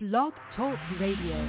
Blog Talk Radio.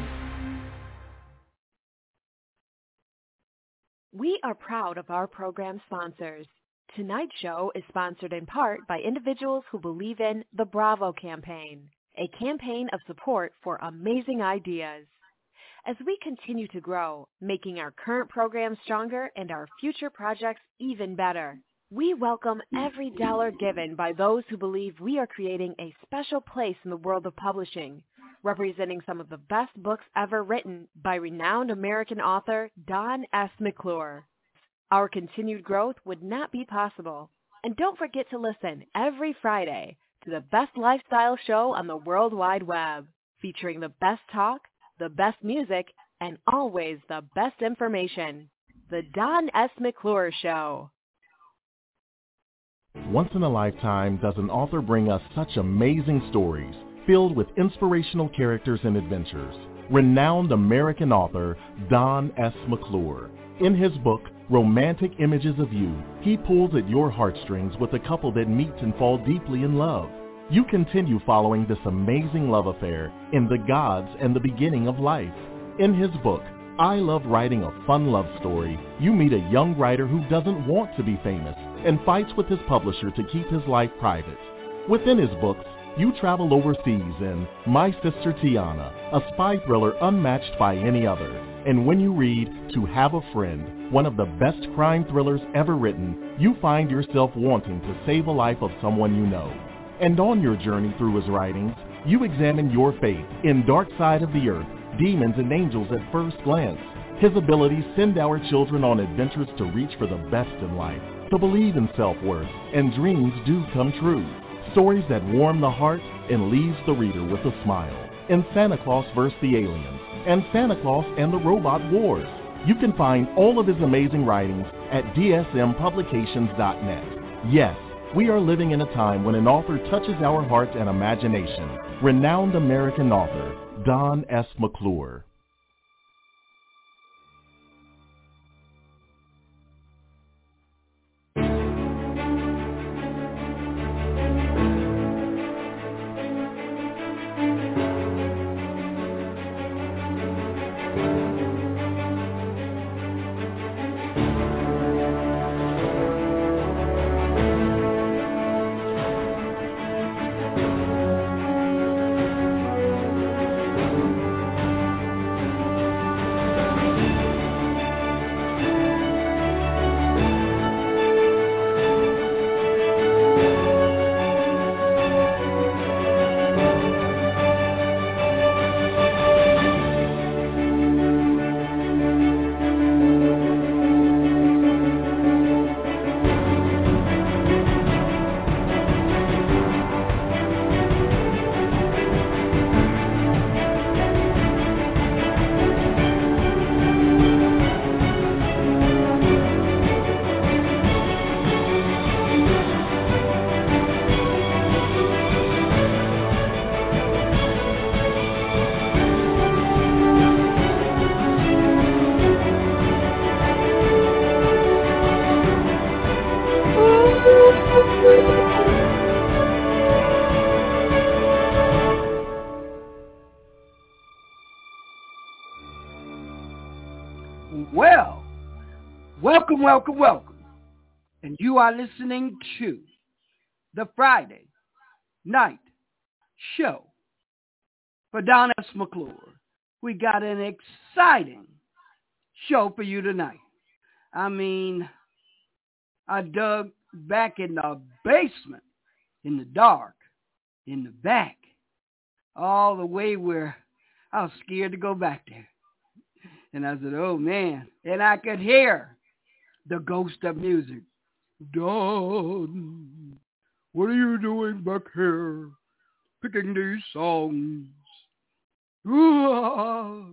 We are proud of our program sponsors. Tonight's show is sponsored in part by individuals who believe in the Bravo campaign, a campaign of support for amazing ideas. As we continue to grow, making our current program stronger and our future projects even better, we welcome every dollar given by those who believe we are creating a special place in the world of publishing, representing some of the best books ever written by renowned American author Don S. McClure. Our continued growth would not be possible. And don't forget to listen every Friday to the best lifestyle show on the World Wide Web, featuring the best talk, the best music, and always the best information. The Don S. McClure Show. Once in a lifetime does an author bring us such amazing stories filled with inspirational characters and adventures. Renowned American author Don S. McClure. In his book, Romantic Images of You, he pulls at your heartstrings with a couple that meet and fall deeply in love. You continue following this amazing love affair in The Gods and the Beginning of Life. In his book, I Love Writing a Fun Love Story, you meet a young writer who doesn't want to be famous and fights with his publisher to keep his life private. Within his books, you travel overseas in My Sister Tiana, a spy thriller unmatched by any other. And when you read To Have a Friend, one of the best crime thrillers ever written, you find yourself wanting to save a life of someone you know. And on your journey through his writings, you examine your faith in Dark Side of the Earth, Demons and Angels at First Glance. His abilities send our children on adventures to reach for the best in life, to believe in self-worth, and dreams do come true. Stories that warm the heart and leaves the reader with a smile. In Santa Claus vs. the Aliens and Santa Claus and the Robot Wars. You can find all of his amazing writings at dsmpublications.net. Yes, we are living in a time when an author touches our hearts and imagination. Renowned American author Don S. McClure. Welcome. And you are listening to the Friday night show for Don S. McClure. We got an exciting show for you tonight. I mean, I dug back in the basement, in the dark, in the back, all the way where I was scared to go back there. And I said, oh man, and I could hear the ghost of music. Don, what are you doing back here, picking these songs? I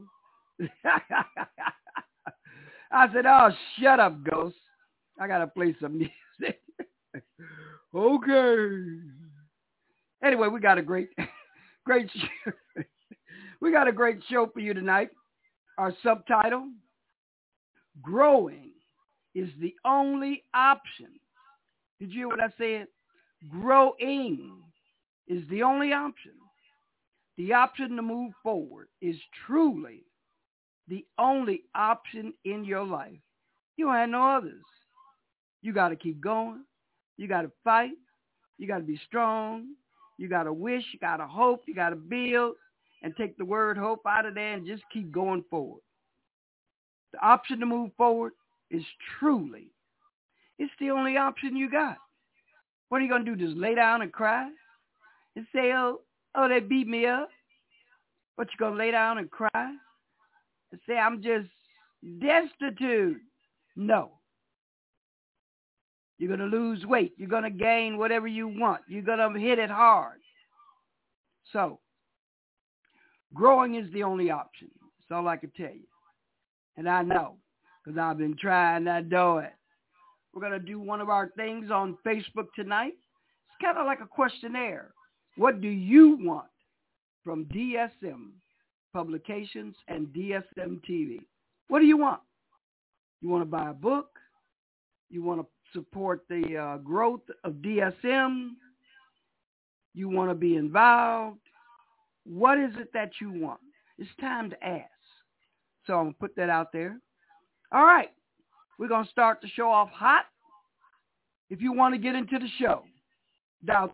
said, oh, shut up, ghost. I got to play some music. Okay. Anyway, we got a great show. We got a great show for you tonight. Our subtitle, Growing is the Only Option. Did you hear what I said? Growing is the only option. The option to move forward is truly the only option in your life. You don't have no others. You got to keep going. You got to fight. You got to be strong. You got to wish. You got to hope. You got to build and take the word hope out of there and just keep going forward. The option to move forward is truly, it's the only option you got. What are you going to do? Just lay down and cry and say, oh, they beat me up? But you're going to lay down and cry and say, I'm just destitute? No. You're going to lose weight. You're going to gain whatever you want. You're going to hit it hard. So, growing is the only option. That's all I can tell you. And I know, because I've been trying to do it. We're going to do one of our things on Facebook tonight. It's kind of like a questionnaire. What do you want from DSM Publications and DSM TV? What do you want? You want to buy a book? You want to support the growth of DSM? You want to be involved? What is it that you want? It's time to ask. So I'm going to put that out there. All right. We're going to start the show off hot. If you want to get into the show, dial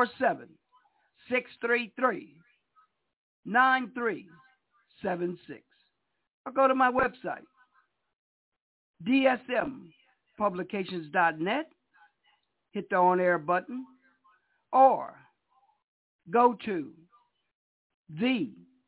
347-633-9376. Or go to my website, dsmpublications.net. Hit the on-air button. Or go to the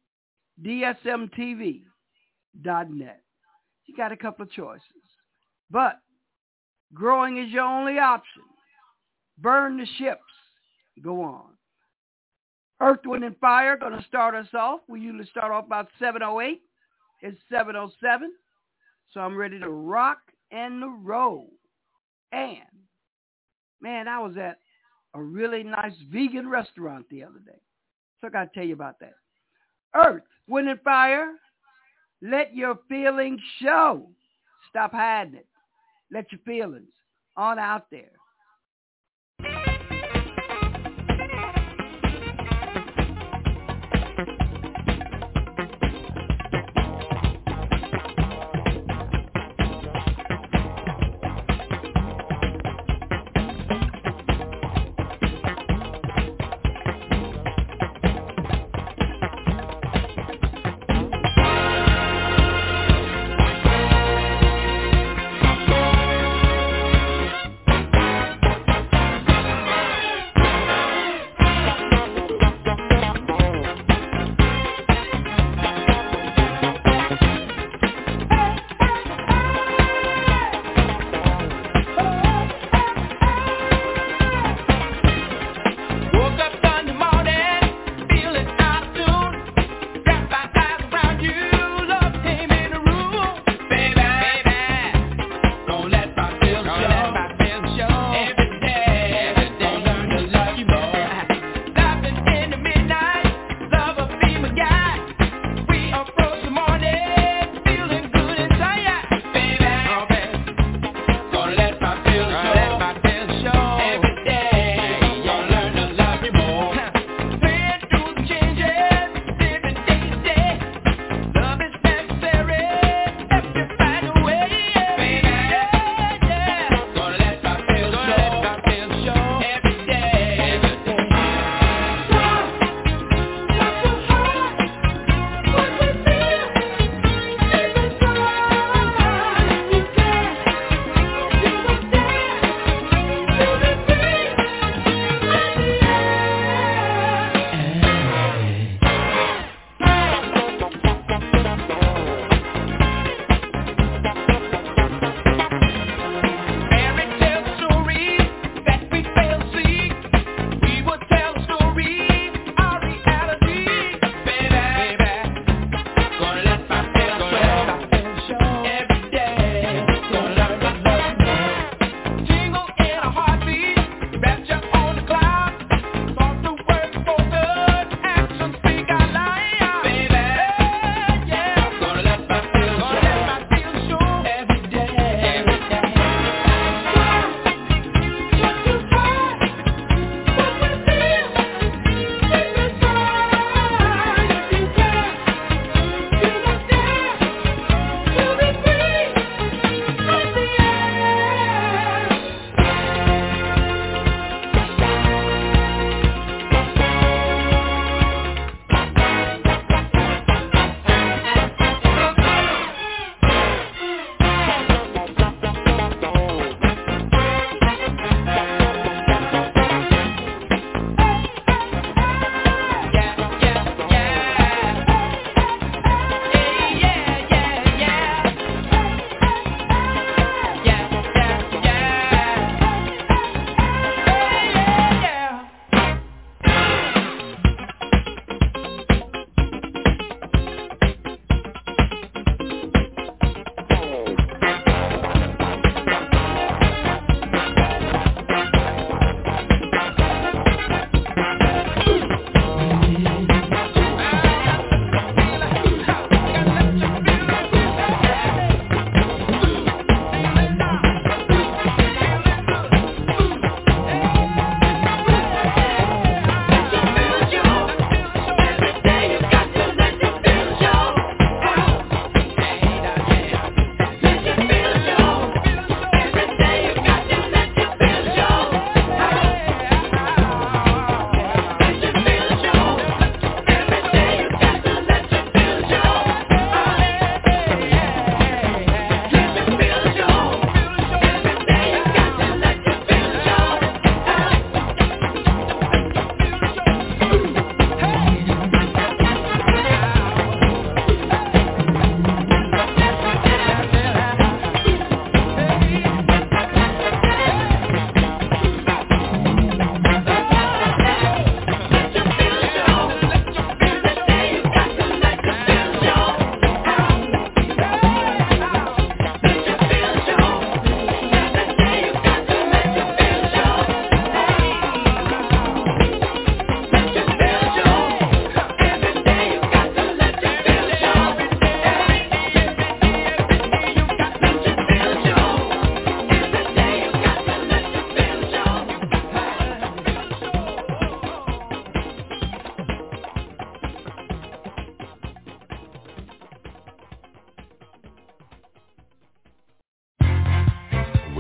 dsmtv.net. You got a couple of choices. But growing is your only option. Burn the ships. Go on. Earth, Wind, and Fire going to start us off. We usually start off about 7:08. It's 7:07. So I'm ready to rock and roll. And, man, I was at a really nice vegan restaurant the other day. So I got to tell you about that. Earth, Wind, and Fire, let your feelings show. Stop hiding it. Let your feelings on out there.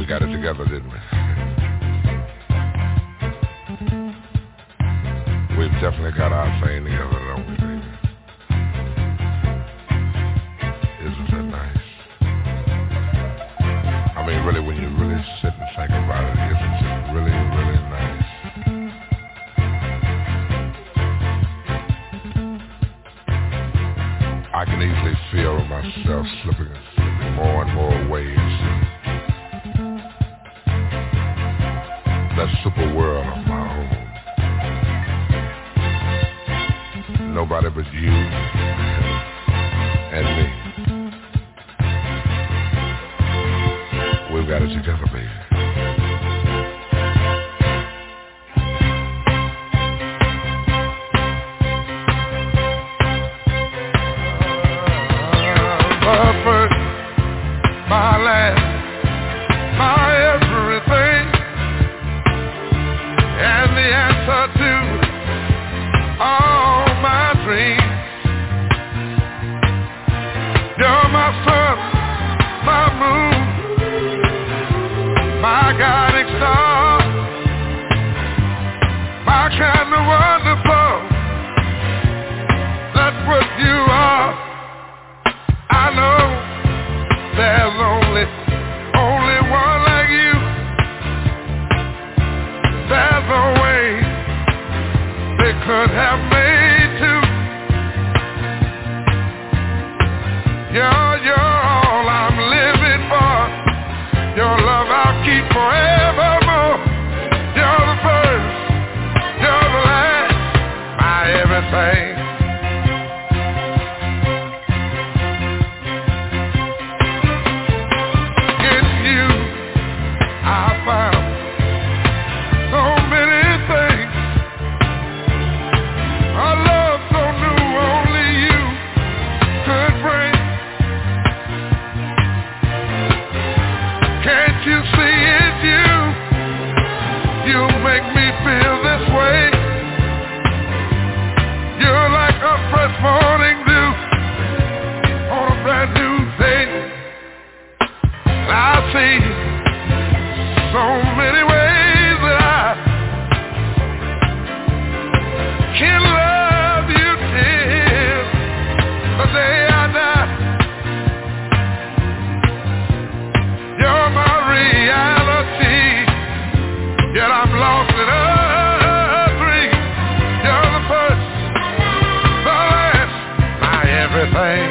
We got it together, didn't we? We've definitely got our thing together, don't we, baby? Isn't that nice? I mean, really, when you really sit and think about it, isn't it really, really nice? I can easily feel myself slipping more and more waves. That super world of my own. Nobody but you and me. We've got it together, baby. My first, my last, my everything, and the answer to all my dreams. You're my sun, my moon, my guiding star, my kind of wonderful. That's what you are. I know there's only one like you. There's no way they could have made two. You're all I'm living for. Your love I'll keep forevermore. You're the first, you're the last, my everything. Morning dew on a brand new day. I see so many ways that I can love you till the day I die. You're my reality, yet I'm lost in a dream. You're the first, everything.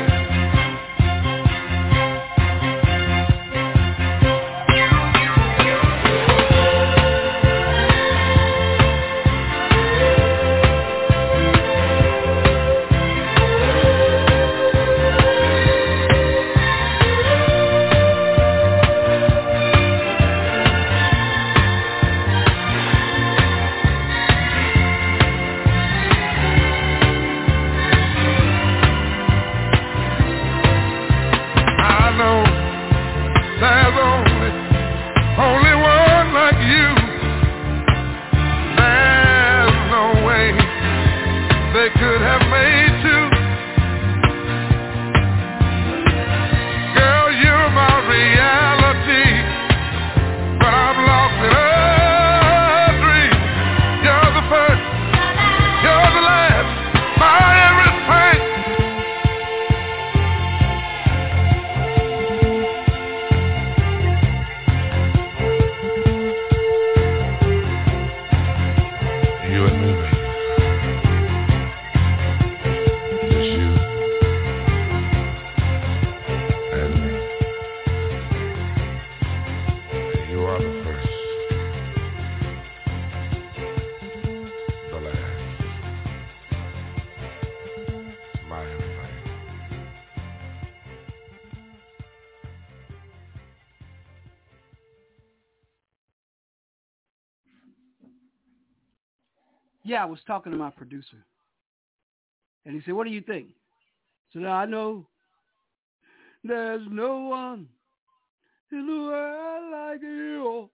Yeah, I was talking to my producer, and he said, "What do you think?" So now I know there's no one in the world like you.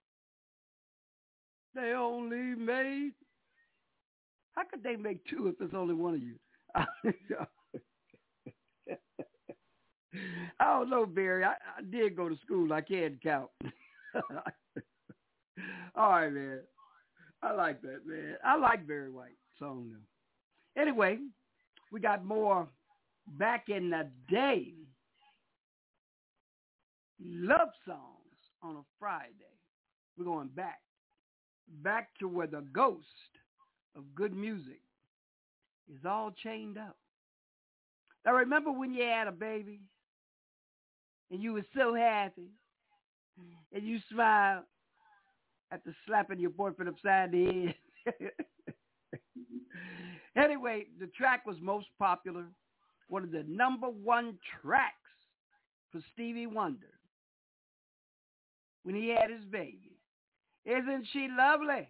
They only made. How could they make two if there's only one of you? I don't know, Barry. I did go to school. I can't count. I All right, man. I like that, man. I like Barry White song though. Anyway, we got more back in the day love songs on a Friday. We're going back to where the ghost of good music is all chained up. Now remember when you had a baby and you were so happy and you smiled after slapping your boyfriend upside the head? Anyway, the track was most popular, one of the number one tracks for Stevie Wonder when he had his baby. Isn't she lovely?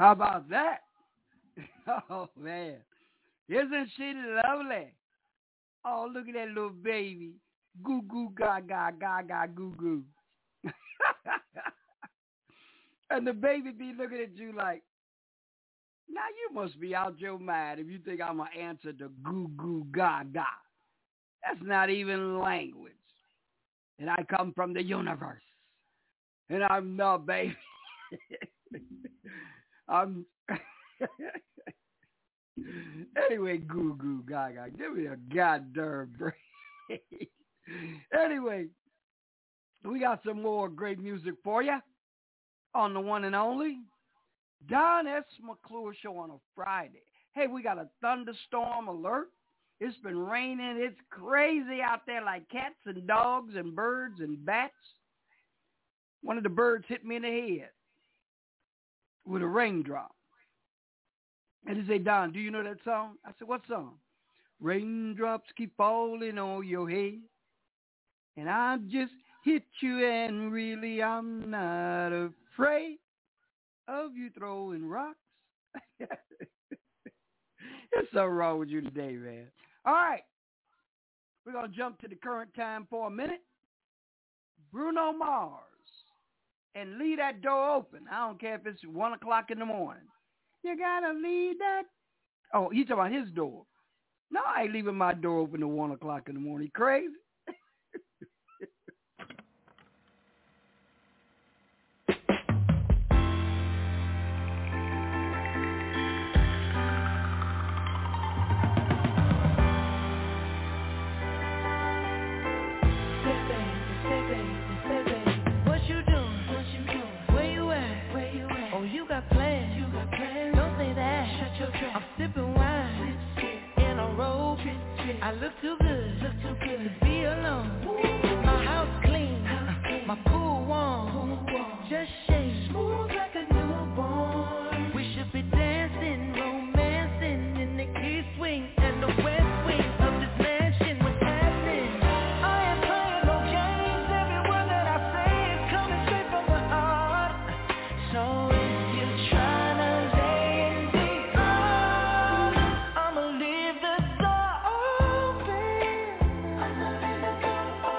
How about that? Oh, man. Isn't she lovely? Oh, look at that little baby. Goo goo gaga gaga goo goo. And the baby be looking at you like, now you must be out your mind if you think I'm going to answer the goo goo gaga. That's not even language. And I come from the universe. And I'm not, baby. I'm... Anyway, goo goo gaga. Give me a goddamn break. Anyway, we got some more great music for you on the one and only Don S. McClure Show on a Friday. Hey, we got a thunderstorm alert. It's been raining. It's crazy out there like cats and dogs and birds and bats. One of the birds hit me in the head with a raindrop. And he said, Don, do you know that song? I said, what song? Raindrops keep falling on your head. And I just hit you and really I'm not afraid of you throwing rocks. There's something wrong with you today, man. All right. We're going to jump to the current time for a minute. Bruno Mars. And leave that door open. I don't care if it's 1 o'clock in the morning. You got to leave that. Oh, he's talking about his door. No, I ain't leaving my door open at 1 o'clock in the morning. You crazy? I'm sipping wine in a robe. I look too good to be alone. My house clean, my pool warm. Just shake smooth like a newborn. We should be dancing, romancing in the east wing and the west wing of this mansion. What's happening? I ain't playing no games. Every word that I say is coming straight from the heart. So if you're trying to I'ma leave the door open.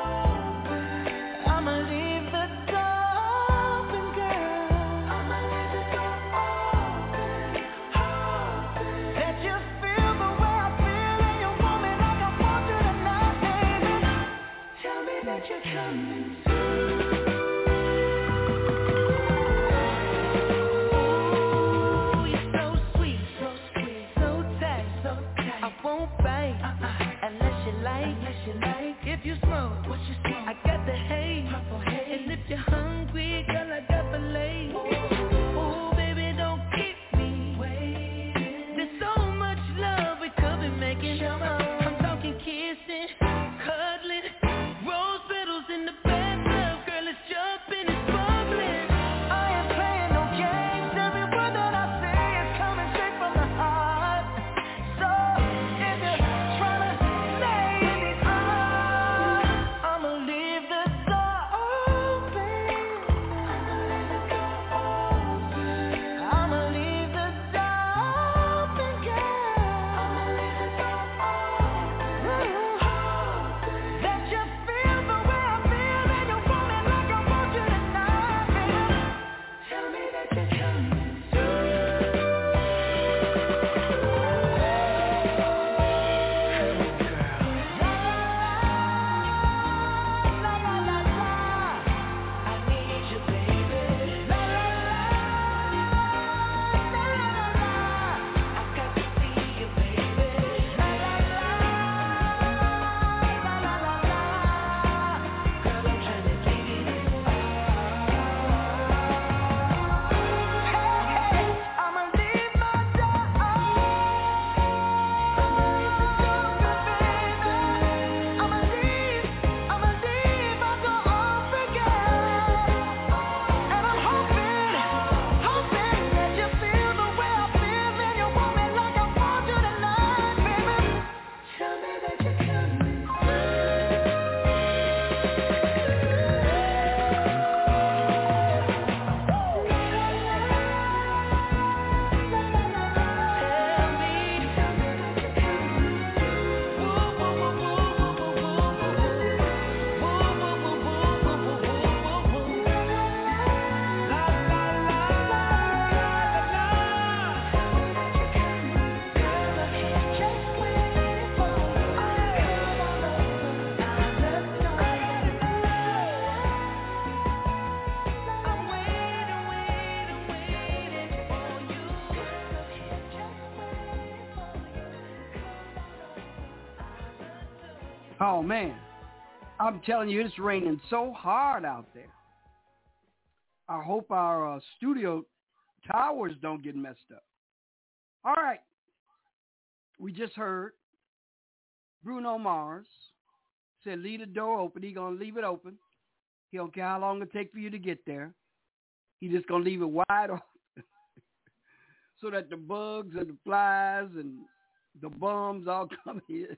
Oh, man. I'm telling you, it's raining so hard out there. I hope our studio towers don't get messed up. All right. We just heard Bruno Mars said, leave the door open. He's going to leave it open. He don't care how long it takes for you to get there. He's just going to leave it wide open so that the bugs and the flies and the bums all come in.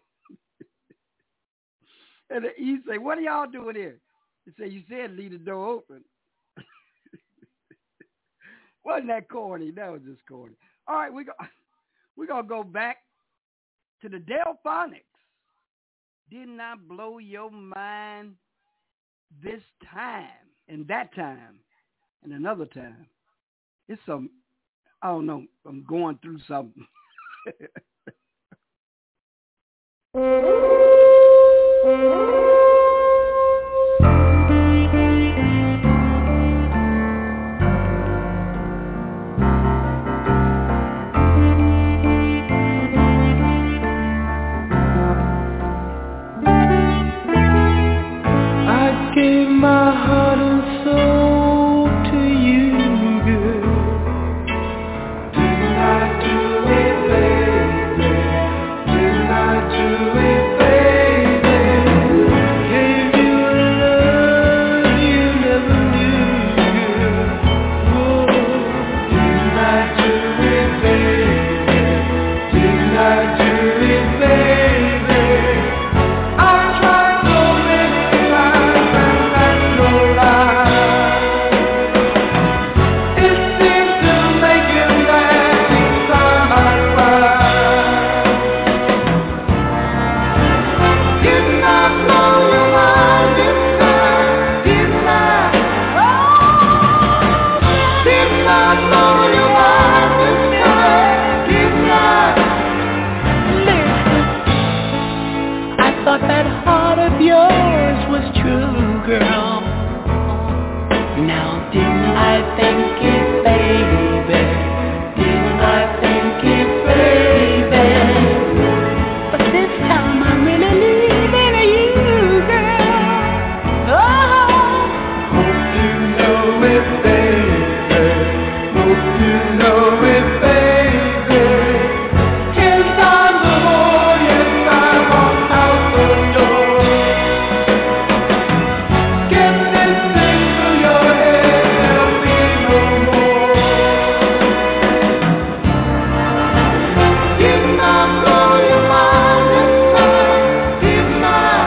And he say, what are y'all doing here? He said, you said leave the door open. Wasn't that corny? That was just corny. All right, we're going to go back to the Delphonics. Didn't I blow your mind this time and that time and another time? It's some, I don't know, I'm going through something. My heart and soul to you, girl. Didn't I do it, baby? Didn't I do it, baby? Gave you a love you never knew, girl. Oh, didn't I do it, baby? Didn't I do it, baby? I tried so many times. That heart of yours was true, girl. Now didn't I think it, baby? Didn't I think it, baby? But this time I'm really leaving you, girl. Oh, hope you know it, baby. Hope you know it, baby. 10 times more, yes, I walk out the door. Get this thing through your head, there'll be no more. Didn't I blow your mind this time? Didn't I?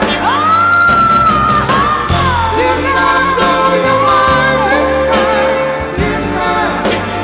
Didn't I blow your mind this time? Didn't I?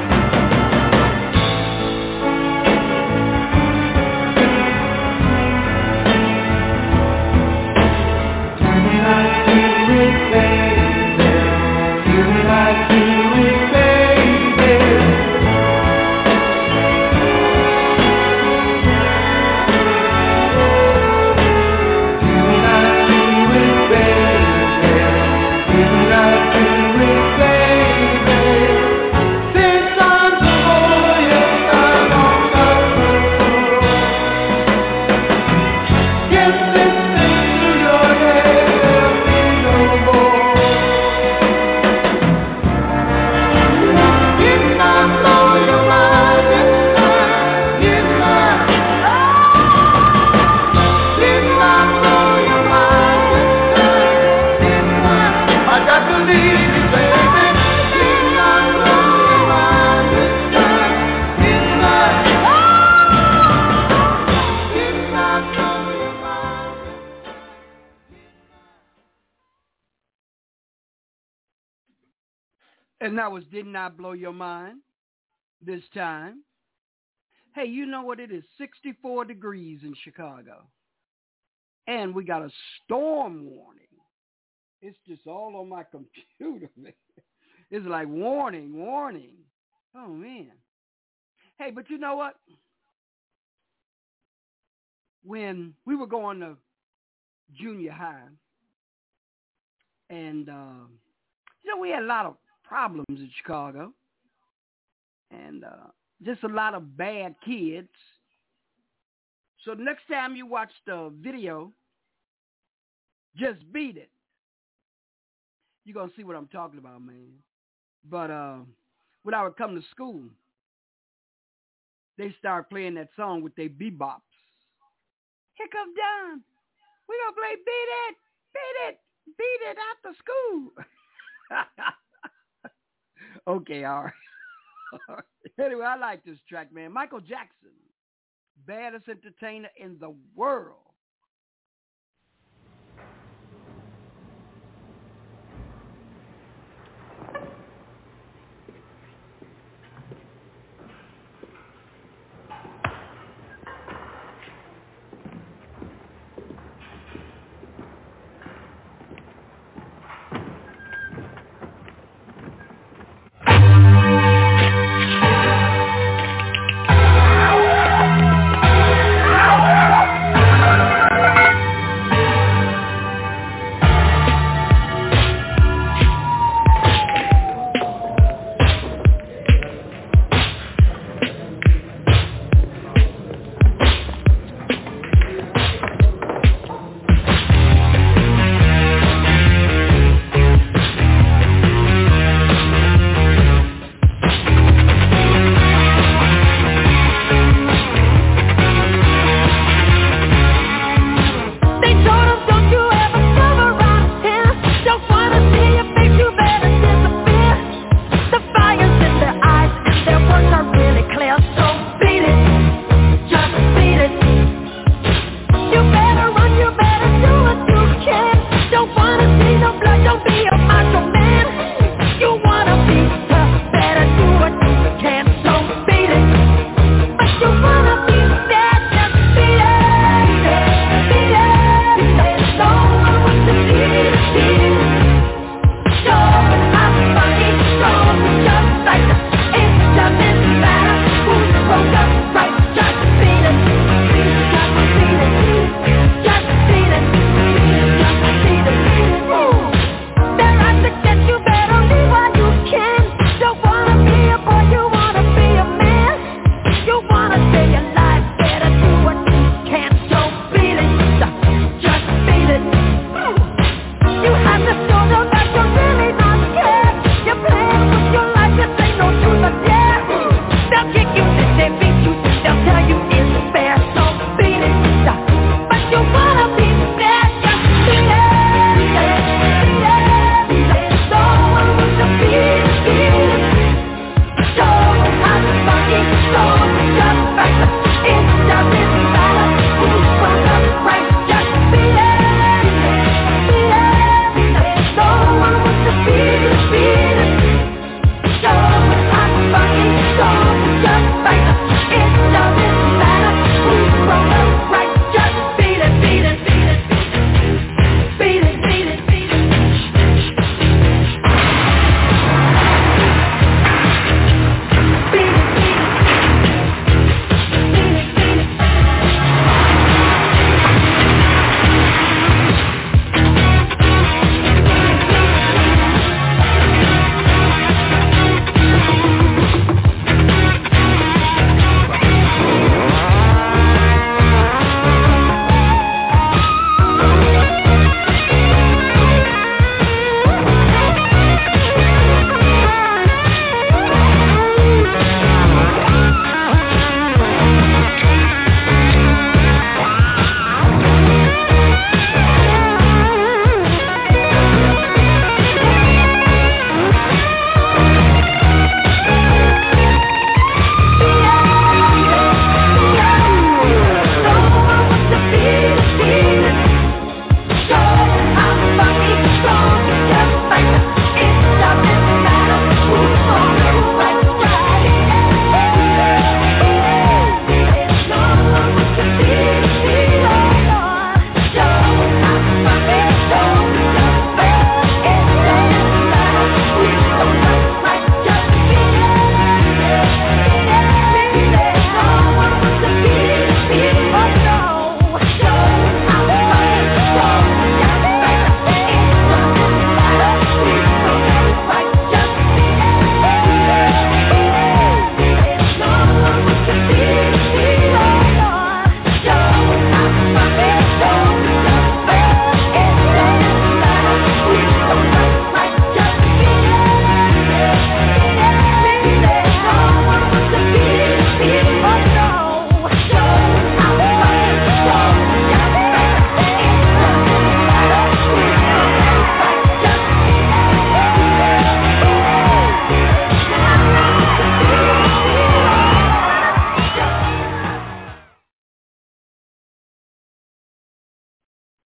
And that was Didn't I Blow Your Mind this time? Hey, you know what? It is 64 degrees in Chicago. And we got a storm warning. It's just all on my computer, man. It's like warning. Oh, man. Hey, but you know what? When we were going to junior high, and, we had a lot of problems in Chicago, and just a lot of bad kids. So next time you watch the video Just beat it. You're going to see what I'm talking about, man. But when I would come to school, they start playing that song with their bebops. Here comes Don. We're going to play Beat It after school. Okay, all right. Anyway, I like this track, man. Michael Jackson, baddest entertainer in the world.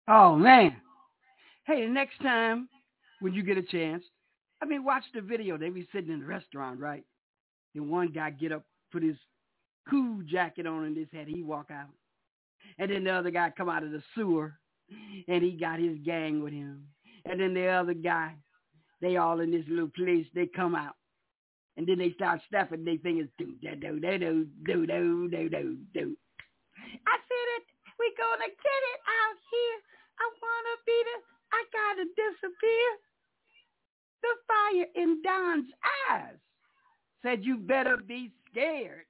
Oh, man. Hey, the next time when you get a chance, watch the video. They be sitting in the restaurant, right? Then one guy get up, put his cool jacket on in his head. He walk out. And then the other guy come out of the sewer, and he got his gang with him. And then the other guy, they all in this little place, they come out. And then they start snapping their fingers. Do. I said it. We gonna get it out here. I gotta disappear. The fire in Don's eyes said you better be scared.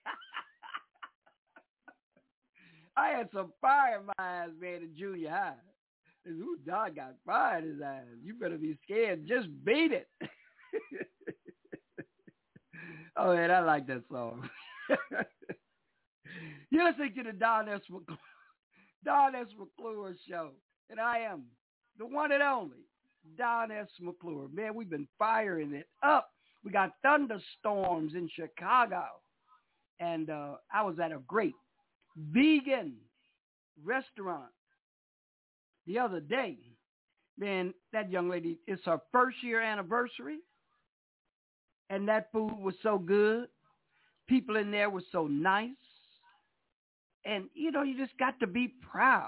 I had some fire in my eyes, man, in junior high. Ooh, Don got fire in his eyes. You better be scared. Just beat it. Oh, man, I like that song. You're listening to the Don S. McClure Show. And I am the one and only Don S. McClure. Man, we've been firing it up. We got thunderstorms in Chicago. And I was at a great vegan restaurant the other day. Man, that young lady, it's her first year anniversary. And that food was so good. People in there were so nice. And, you just got to be proud.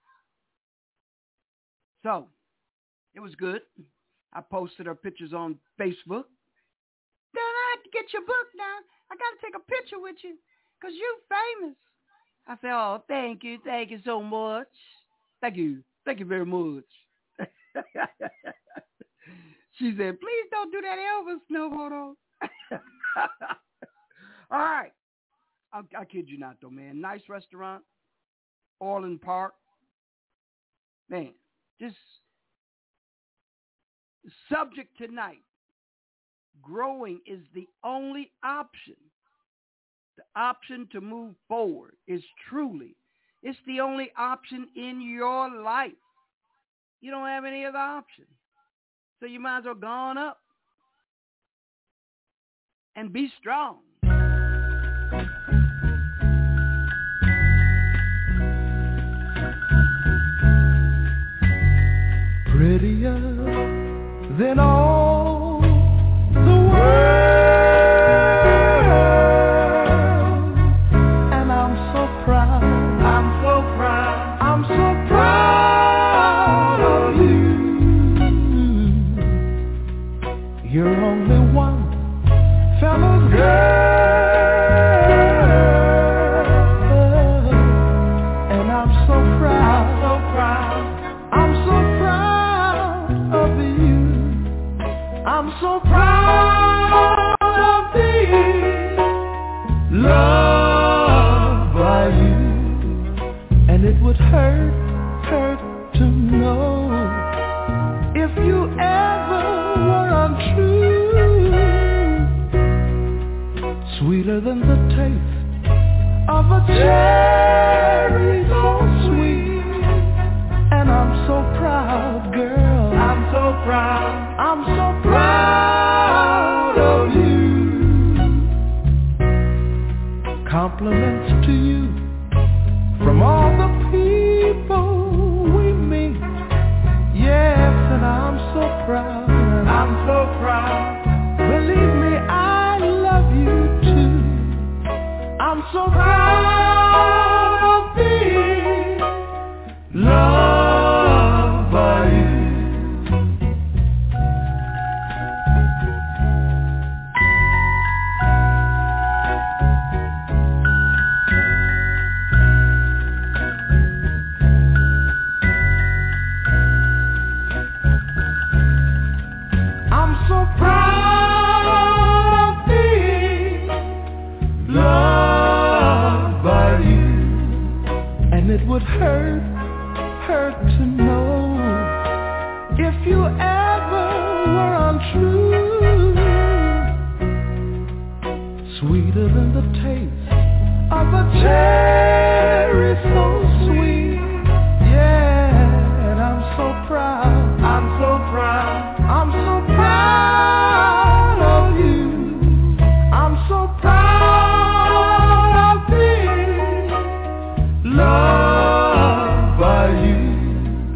So, it was good. I posted her pictures on Facebook. Then I have to get your book now. I got to take a picture with you because you famous. I said, oh, thank you so much. Thank you very much. She said, please don't do that Elvis snowboard. All right. I kid you not, though, man. Nice restaurant. Orland Park. Man, just the subject tonight. Growing is the only option. The option to move forward is it's the only option in your life. You don't have any other option. So you might as well go on up and be strong. Prettier than all the world, and I'm so proud of you. You're only one fellow's girl, and I'm so proud of you. I'm so proud of being loved by you, and it would hurt to know if you ever were untrue. Sweeter than the taste of a cherry, so sweet, and I'm so proud, girl. I'm so proud of you. Compliments to you from all the people we meet. Yes, and I'm so proud. Believe me, I love you too. I'm so proud of being loved by you. I'm so proud of being loved by you, and it would hurt to know if you ever were untrue. Sweeter than the taste of a cherry, so sweet. Yeah, and I'm so proud of you. I'm so proud of being loved by you.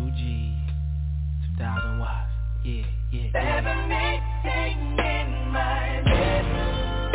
2G, 2,000 watts. Yeah, yeah, yeah. Everything in my bedroom.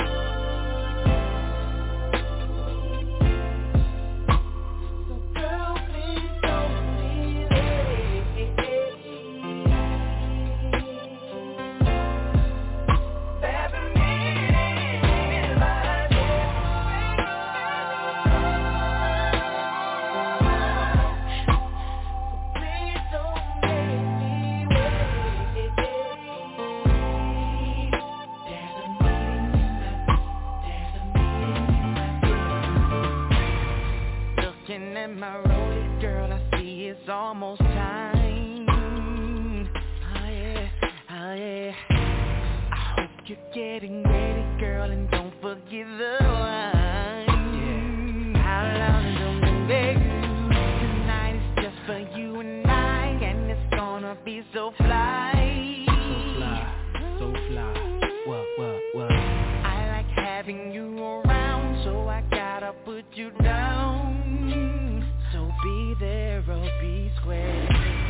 My road, girl, I see it's almost time. Oh yeah, oh yeah. I hope you're getting ready, girl, and don't forget the wine. Yeah. How long is the baby? Tonight is just for you and I, and it's gonna be so fly. So fly. What? I like having you around, so I gotta put you down. So be there or be square.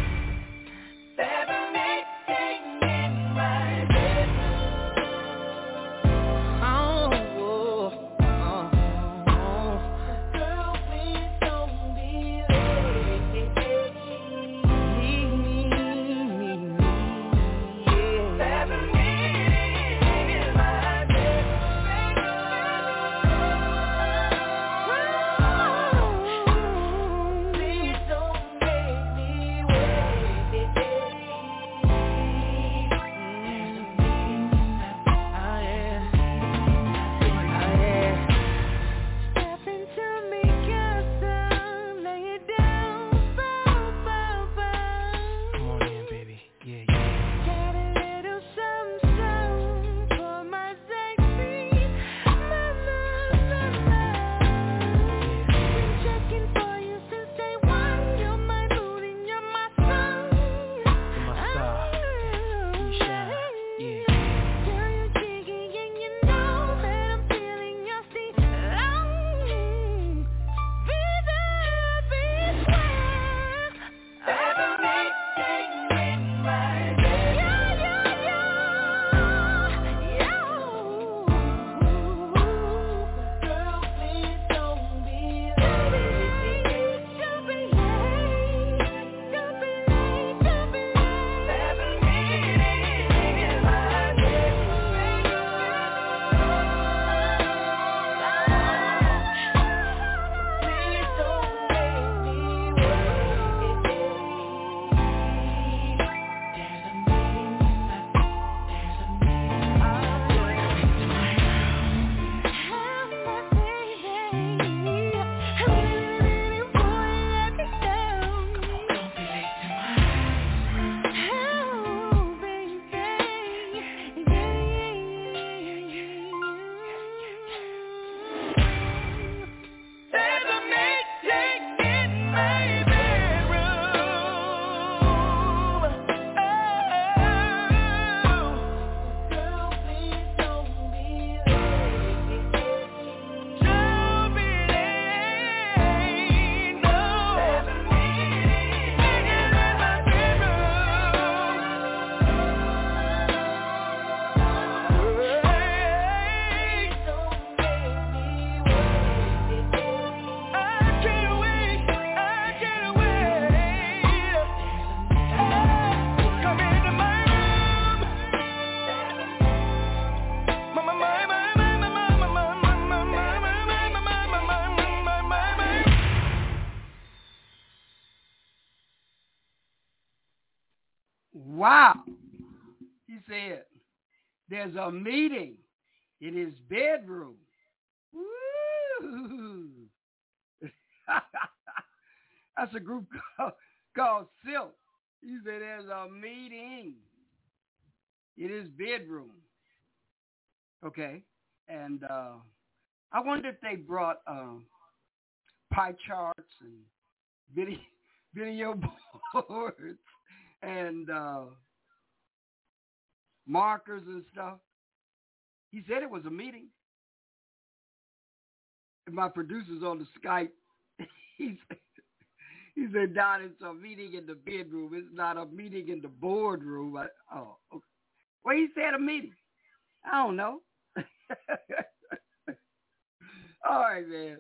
Everything in my bedroom. Girl, please don't be late. Me. Everything in my bedroom. Please don't make me wait. Step into me, cause lay it down, Come on in, baby. Yeah. Got a little something for my sexy mama. Been checking for you since day one. You're my mood and you're my sun. You're my star. You shine. Yeah. Girl, you're jiggy and you know that I'm feeling your seat long. Be there, be square. Everything in my bedroom. Girl, please don't be late. Don't be late. Everything in my Please don't make me wait. There's a meeting in Don't be late to There's a meeting in my bedroom. Girl, please don't be late. Don't be late, no. There's a meeting in my Please don't make me wait. I can't wait. Come into my room. Wow. He said, there's a meeting in his bedroom. Woo! That's a group called Silk. He said, there's a meeting in his bedroom. Okay. And I wonder if they brought pie charts and video boards and markers and stuff. He said it was a meeting. And my producer's on the Skype. He said, Don, it's a meeting in the bedroom. It's not a meeting in the boardroom. Okay. Well, he said a meeting. I don't know. All right, man.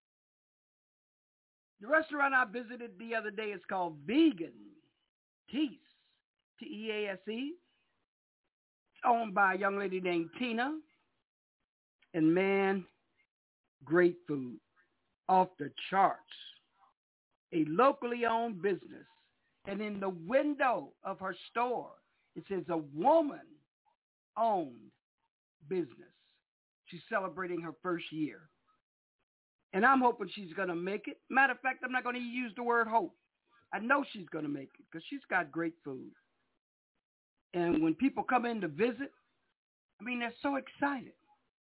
The restaurant I visited the other day is called Vegan Tease, Tease. It's owned by a young lady named Tina. And, man, great food. Off the charts. A locally owned business. And in the window of her store, it says a woman-owned business. She's celebrating her first year. And I'm hoping she's going to make it. Matter of fact, I'm not going to use the word hope. I know she's going to make it because she's got great food. And when people come in to visit, I mean, they're so excited.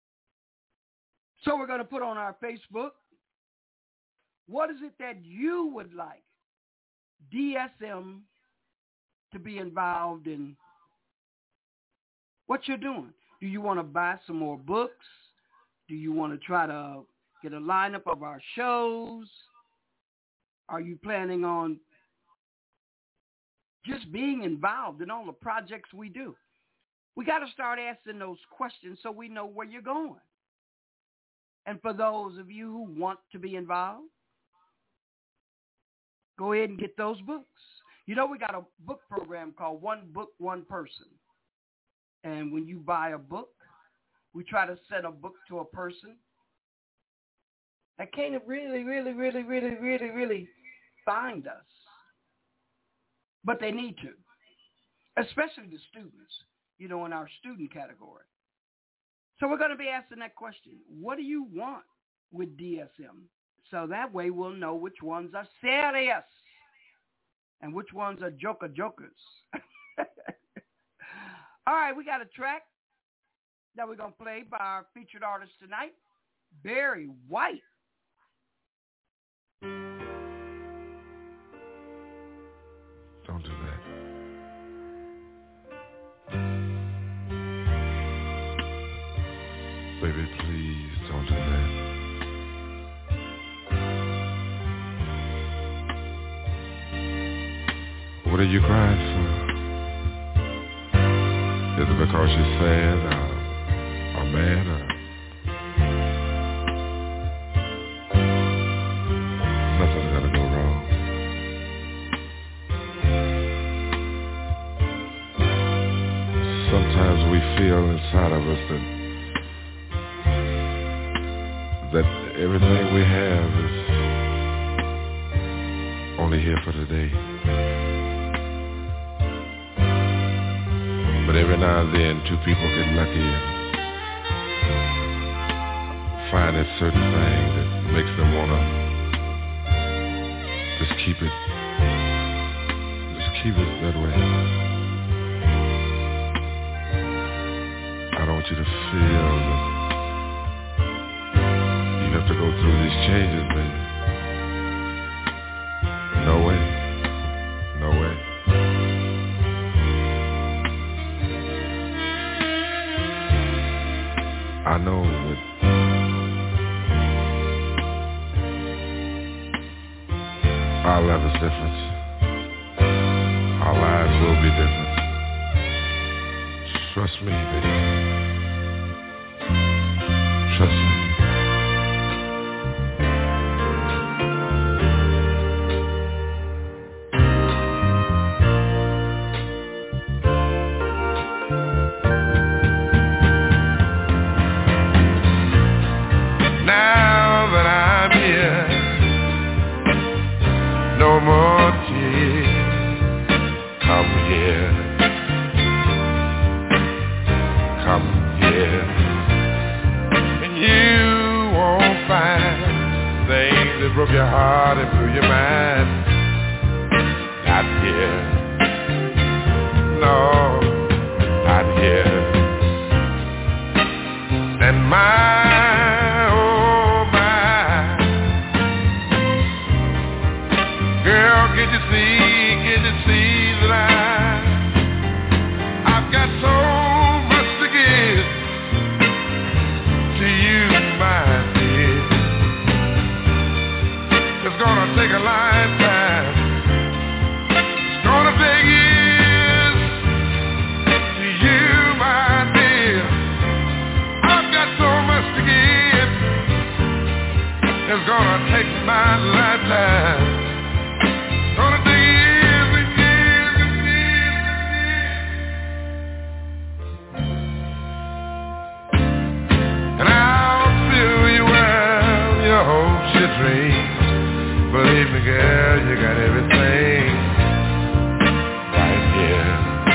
So we're going to put on our Facebook, what is it that you would like DSM to be involved in what you're doing? Do you want to buy some more books? Do you want to try to get a lineup of our shows? Are you planning on just being involved in all the projects we do? We got to start asking those questions so we know where you're going. And for those of you who want to be involved, go ahead and get those books. You know, we got a book program called One Book, One Person. And when you buy a book, we try to send a book to a person that can't really find us. But they need to, especially the students, you know, in our student category. So we're going to be asking that question. What do you want with DSM? So that way we'll know which ones are serious and which ones are jokers. All right, we got a track that we're going to play by our featured artist tonight, Barry White. Don't do that. Baby, please don't do that. What are you crying for? Is it because you're sad or mad or nothing's gonna go wrong? Sometimes we feel inside of us that everything we have is only here for today. But every now and then, two people get lucky and find a certain thing that makes them want to just keep it that way. I don't want you to feel that you have to go through these changes, baby. No way. No way. I know that our love is different. Our lives will be different. Trust me, baby. Trust me. Broke your heart and blew your mind. Not here. No, not here. And my, oh my, girl, can you see that I've got so much to give to you, my dear. It's gonna take a lifetime dream. Believe me, girl, you got everything right here.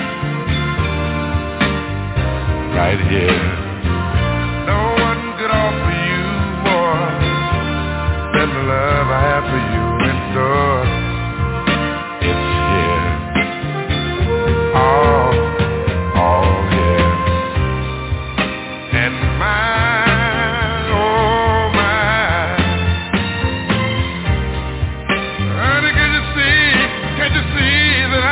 Right here. No one could offer you more than the love I have for you in store. It's here. All here. And mine, oh mine. Honey, can't you see that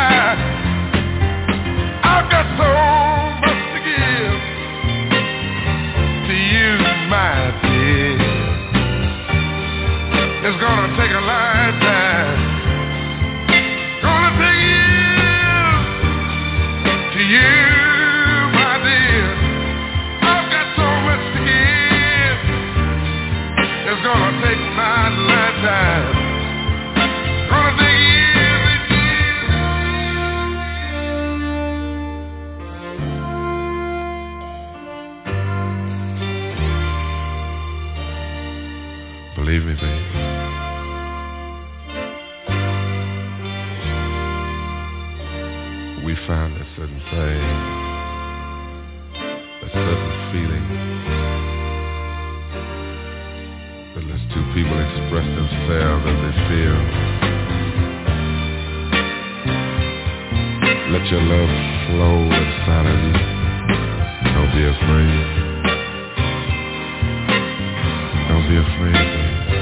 I've got so much to give to you, my dear. It's gonna take a lifetime. Gonna take years to you, my dear. I've got so much to give. It's gonna take my lifetime. Gonna take years and years. Believe me, baby. We found a certain thing, a certain feeling that lets two people express themselves as they feel. Let your love flow inside of you. Don't be afraid. Don't be afraid, baby.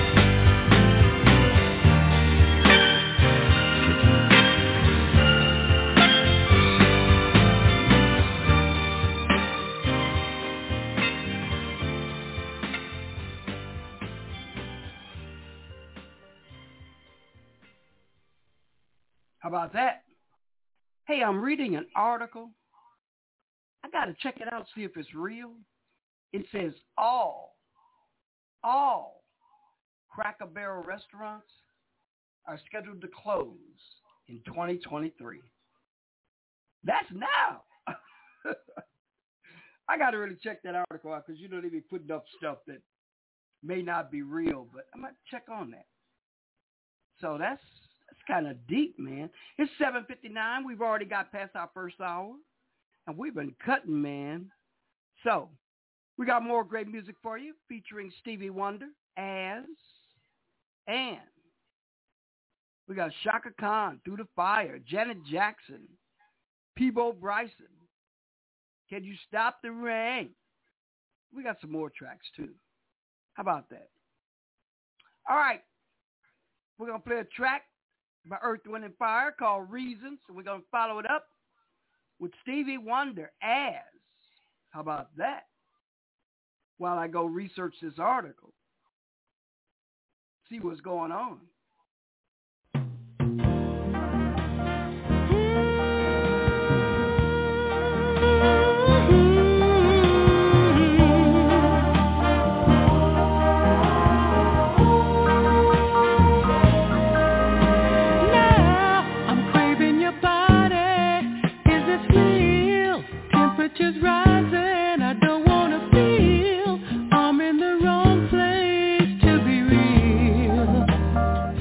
How about that? Hey, I'm reading an article. I got to check it out, see if it's real. It says all Cracker Barrel restaurants are scheduled to close in 2023. That's now. I got to really check that article out because, they be putting up stuff that may not be real, but I'm going to check on that. So that's kind of deep, man. It's 7:59. We've already got past our first hour, and we've been cutting, man. So we got more great music for you, featuring Stevie Wonder, and we got Shaka Khan, Through the Fire, Janet Jackson, Peabo Bryson, Can You Stop the Rain? We got some more tracks, too. How about that? All right. We're going to play a track by Earth, Wind, and Fire called Reasons. And we're going to follow it up with Stevie Wonder as. How about that? While I go research this article. See what's going on. Temperatures rising, I don't wanna feel I'm in the wrong place to be real.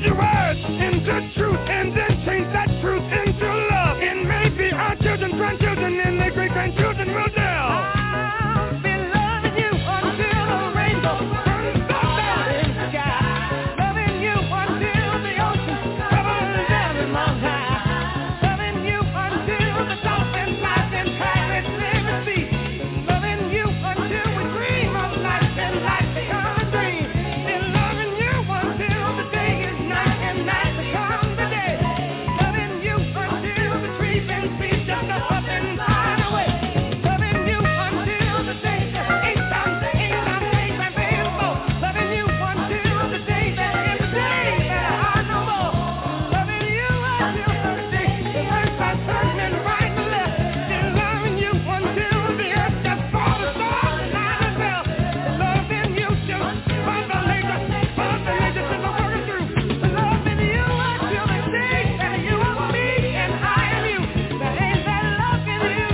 change your words into truth and then change that truth into love. And maybe our children, grandchildren, and their great-grandchildren will tell. I'll be loving you until the rainbow turns up in the sky. Loving you until the ocean covers every mountain. Loving you until the dolphins laugh and pirates live at sea. Loving you until we dream of life and life becomes a dream. And loving you until the day is night and night becomes the day. Loving you until the tree bends feet just up and fly away. Loving you until the day that ain't time available. Loving you until the day that is the day that I know more. Loving you until the day the earth starts turning right and left. And loving you until the earth just falls apart and I myself. Loving you till Mother Nature is a working through. Loving you until the day that you are me and I am you. That ain't that loving you.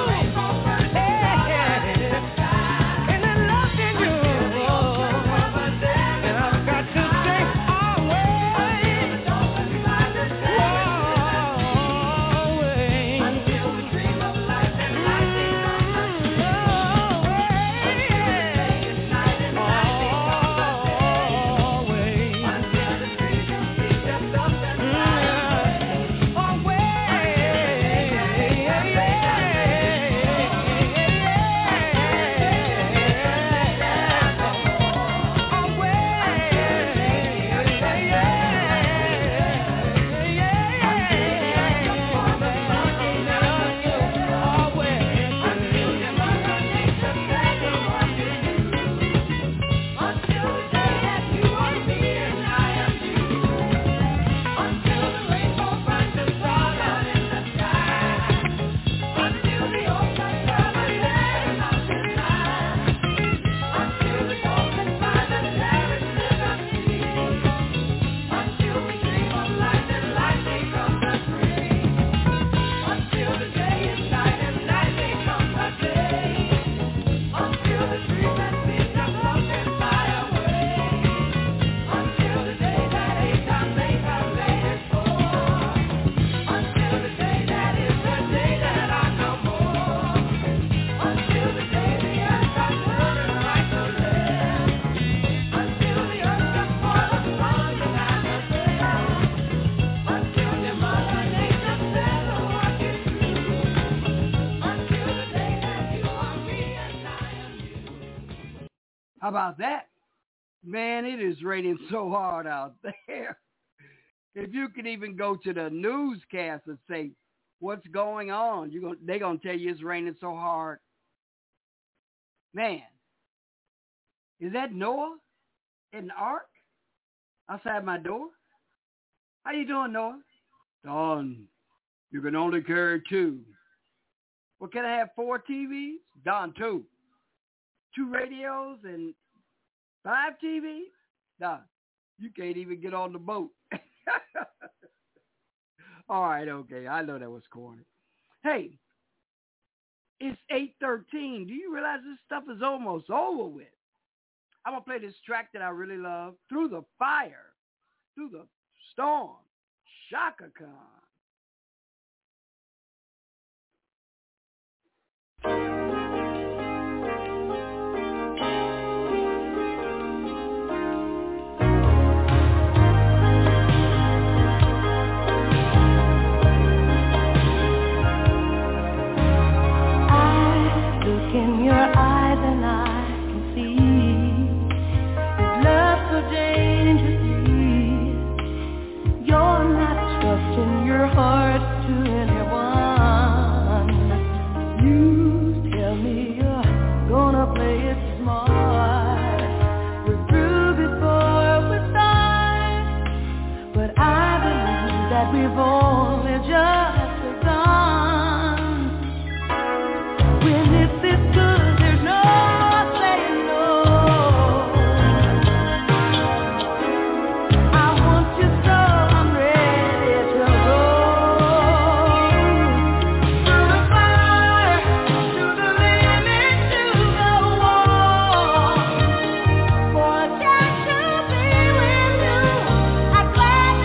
And that loving you. And I've got to stay always. Until we dream of life and life becomes night and night becomes day. Until the tree bends feet just up and fly How about that? Man, it is raining so hard out there. If you could even go to the newscast and say, what's going on? They're going to tell you it's raining so hard. Man, is that Noah in the ark outside my door? How you doing, Noah? Don, you can only carry 2. Well, can I have 4 TVs? Don, 2. 2 radios and 5 TVs? Don, you can't even get on the boat. All right, okay. I know that was corny. Hey, it's 8:13. Do you realize this stuff is almost over with? I'm going to play this track that I really love, Through the Fire, Through the Storm, Chaka Khan. In your eyes and I can see His love so dangerously. You're not trusting your heart to anyone. You tell me you're gonna play it smart. We're through before we start, but I believe that we've only just begun. When it's this good, there's no saying no. I want you so I'm ready to go. Through the fire, to the limit, to the wall. For just to be with you, I'd gladly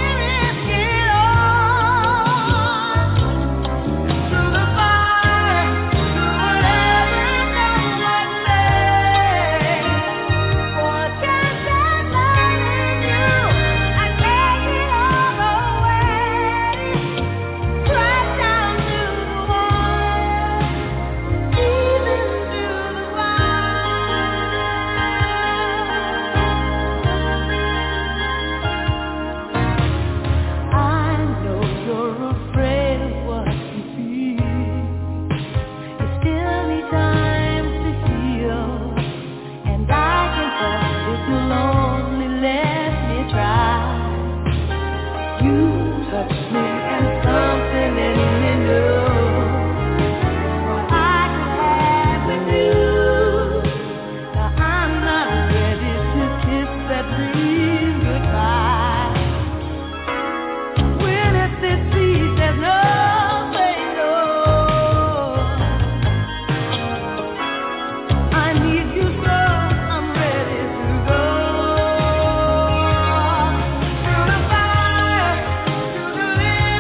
To the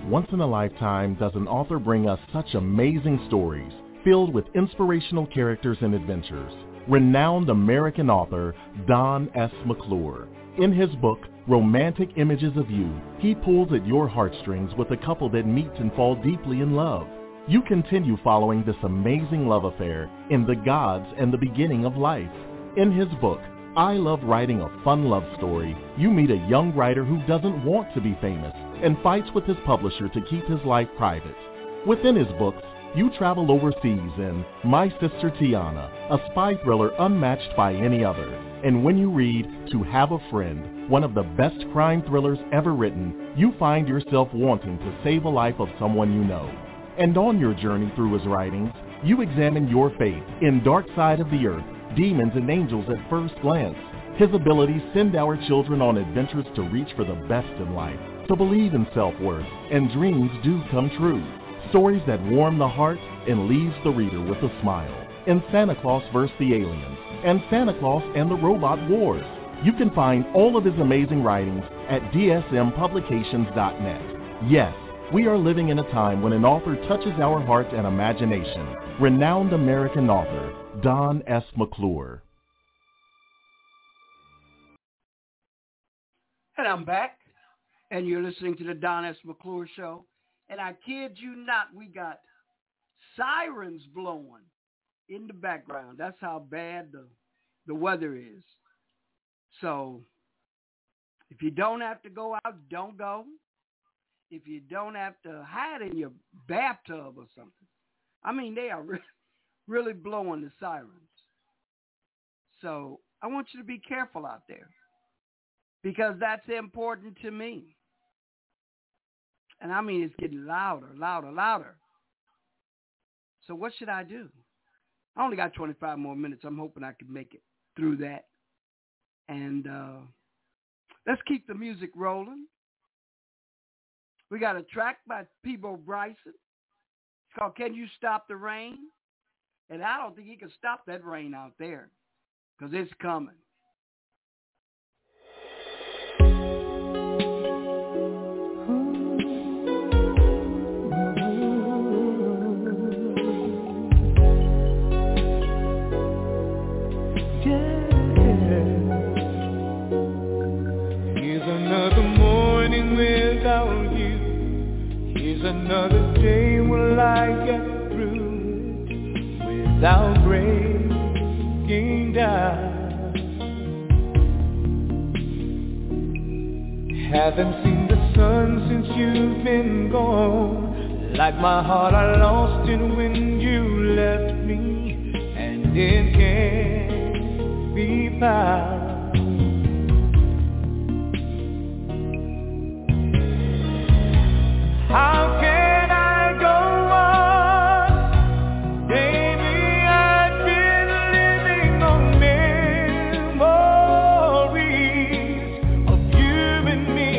once in a lifetime does an author bring us such amazing stories filled with inspirational characters and adventures. Renowned American author Don S. McClure. In his book, Romantic Images of You, he pulls at your heartstrings with a couple that meet and fall deeply in love. You continue following this amazing love affair in The Gods and the Beginning of Life. In his book, I Love Writing a Fun Love Story, you meet a young writer who doesn't want to be famous and fights with his publisher to keep his life private. Within his books, you travel overseas in My Sister Tiana, a spy thriller unmatched by any other. And when you read To Have a Friend, one of the best crime thrillers ever written, you find yourself wanting to save a life of someone you know. And on your journey through his writings, you examine your faith in Dark Side of the Earth, Demons and Angels at First Glance. His abilities send our children on adventures to reach for the best in life, to believe in self-worth, and dreams do come true. Stories that warm the heart and leaves the reader with a smile. In Santa Claus vs. the Aliens and Santa Claus and the Robot Wars. You can find all of his amazing writings at dsmpublications.net. Yes, we are living in a time when an author touches our heart and imagination. Renowned American author Don S. McClure. And I'm back, and you're listening to the Don S. McClure Show. And I kid you not, we got sirens blowing in the background. That's how bad the weather is. So if you don't have to go out, don't go. If you don't have to hide in your bathtub or something. I mean, they are really blowing the sirens. So I want you to be careful out there because that's important to me. And I mean, it's getting louder, louder, louder. So what should I do? I only got 25 more minutes. I'm hoping I can make it through that. And let's keep the music rolling. We got a track by Peabo Bryson. It's called Can You Stop the Rain? And I don't think he can stop that rain out there because it's coming. Another day will I get through it without breaking down. Haven't seen the sun since you've been gone. Like my heart I lost it when you left me, and it can't be found. How can I go on? Baby, I've been living on memories of you and me.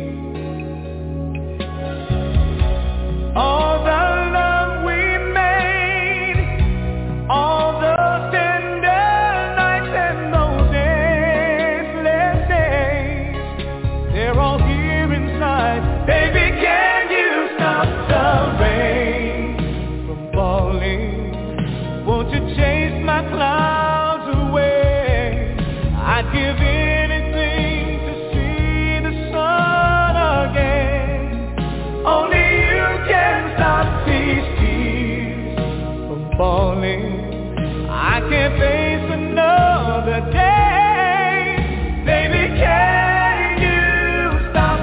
All the love we made, all the tender nights and those endless days, they're all here inside. Baby, can you stop the rain from falling? Won't you chase my clouds away? I'd give anything to see the sun again. Only you can stop these tears from falling. I can't face another day. Baby, can you stop?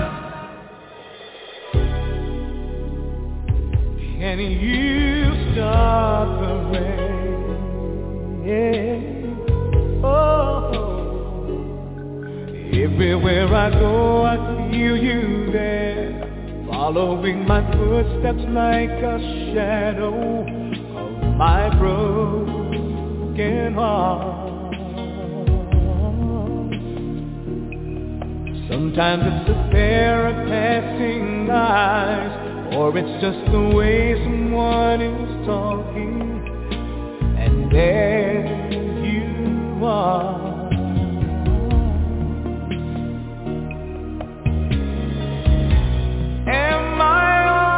Can you stop the rain? Yeah. Oh, everywhere I go, I feel you there, following my footsteps like a shadow of my broken heart. Sometimes it's a pair of passing eyes, or it's just the way someone is talking, and there you are. Am I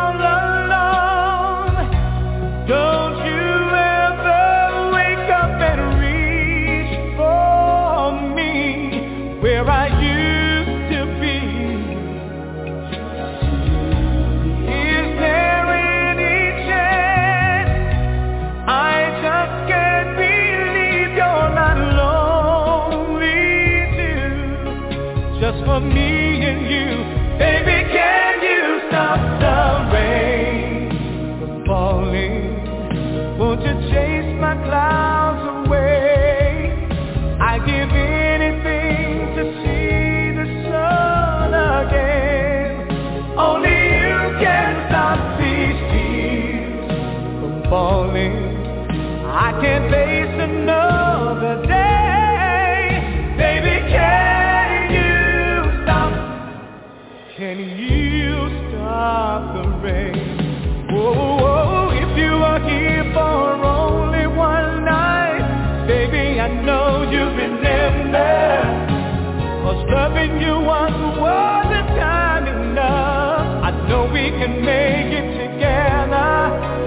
falling. I can't face another day. Baby, can you stop? Can you stop the rain? Whoa, if you are here for only one night, baby, I know you remember. 'Cause loving you once wasn't time enough. I know we can make it together.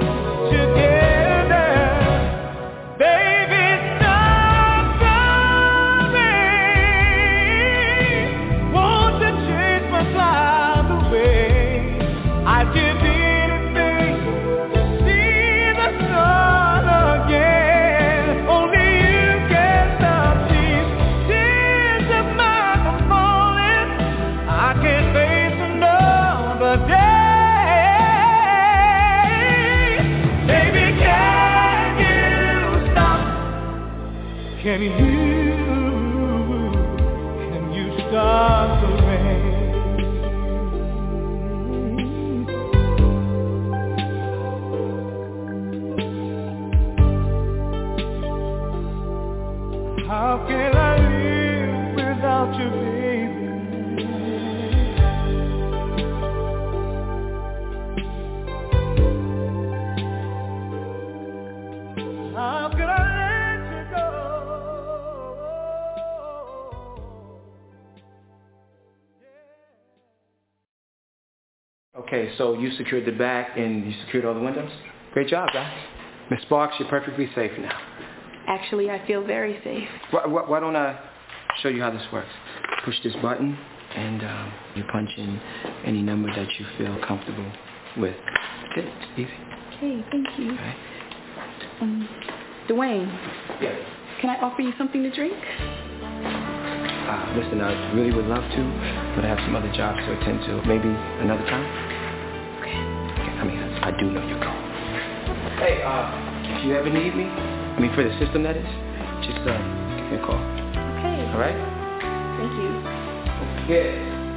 Baby, stop the rain. Won't you change my clouds away? I'd give anything to see the sun again. Only you can stop these tears of mine from falling. I can't face another day. Can you stop the rain? How can I live without you, baby? How can I let you go? Okay, so you secured the back and you secured all the windows? Great job, guys. Miss Sparks, you're perfectly safe now. Actually, I feel very safe. Why don't I show you how this works? Push this button and you punch in any number that you feel comfortable with. Good, it's easy. Okay, thank you. Okay. Dwayne. Yeah. Can I offer you something to drink? Listen, I really would love to, but I have some other jobs to attend to. Maybe another time? Okay. I mean, I do know you're gone. Hey, if you ever need me, for the system that is, just give me a call. Okay. All right? Thank you. Yeah.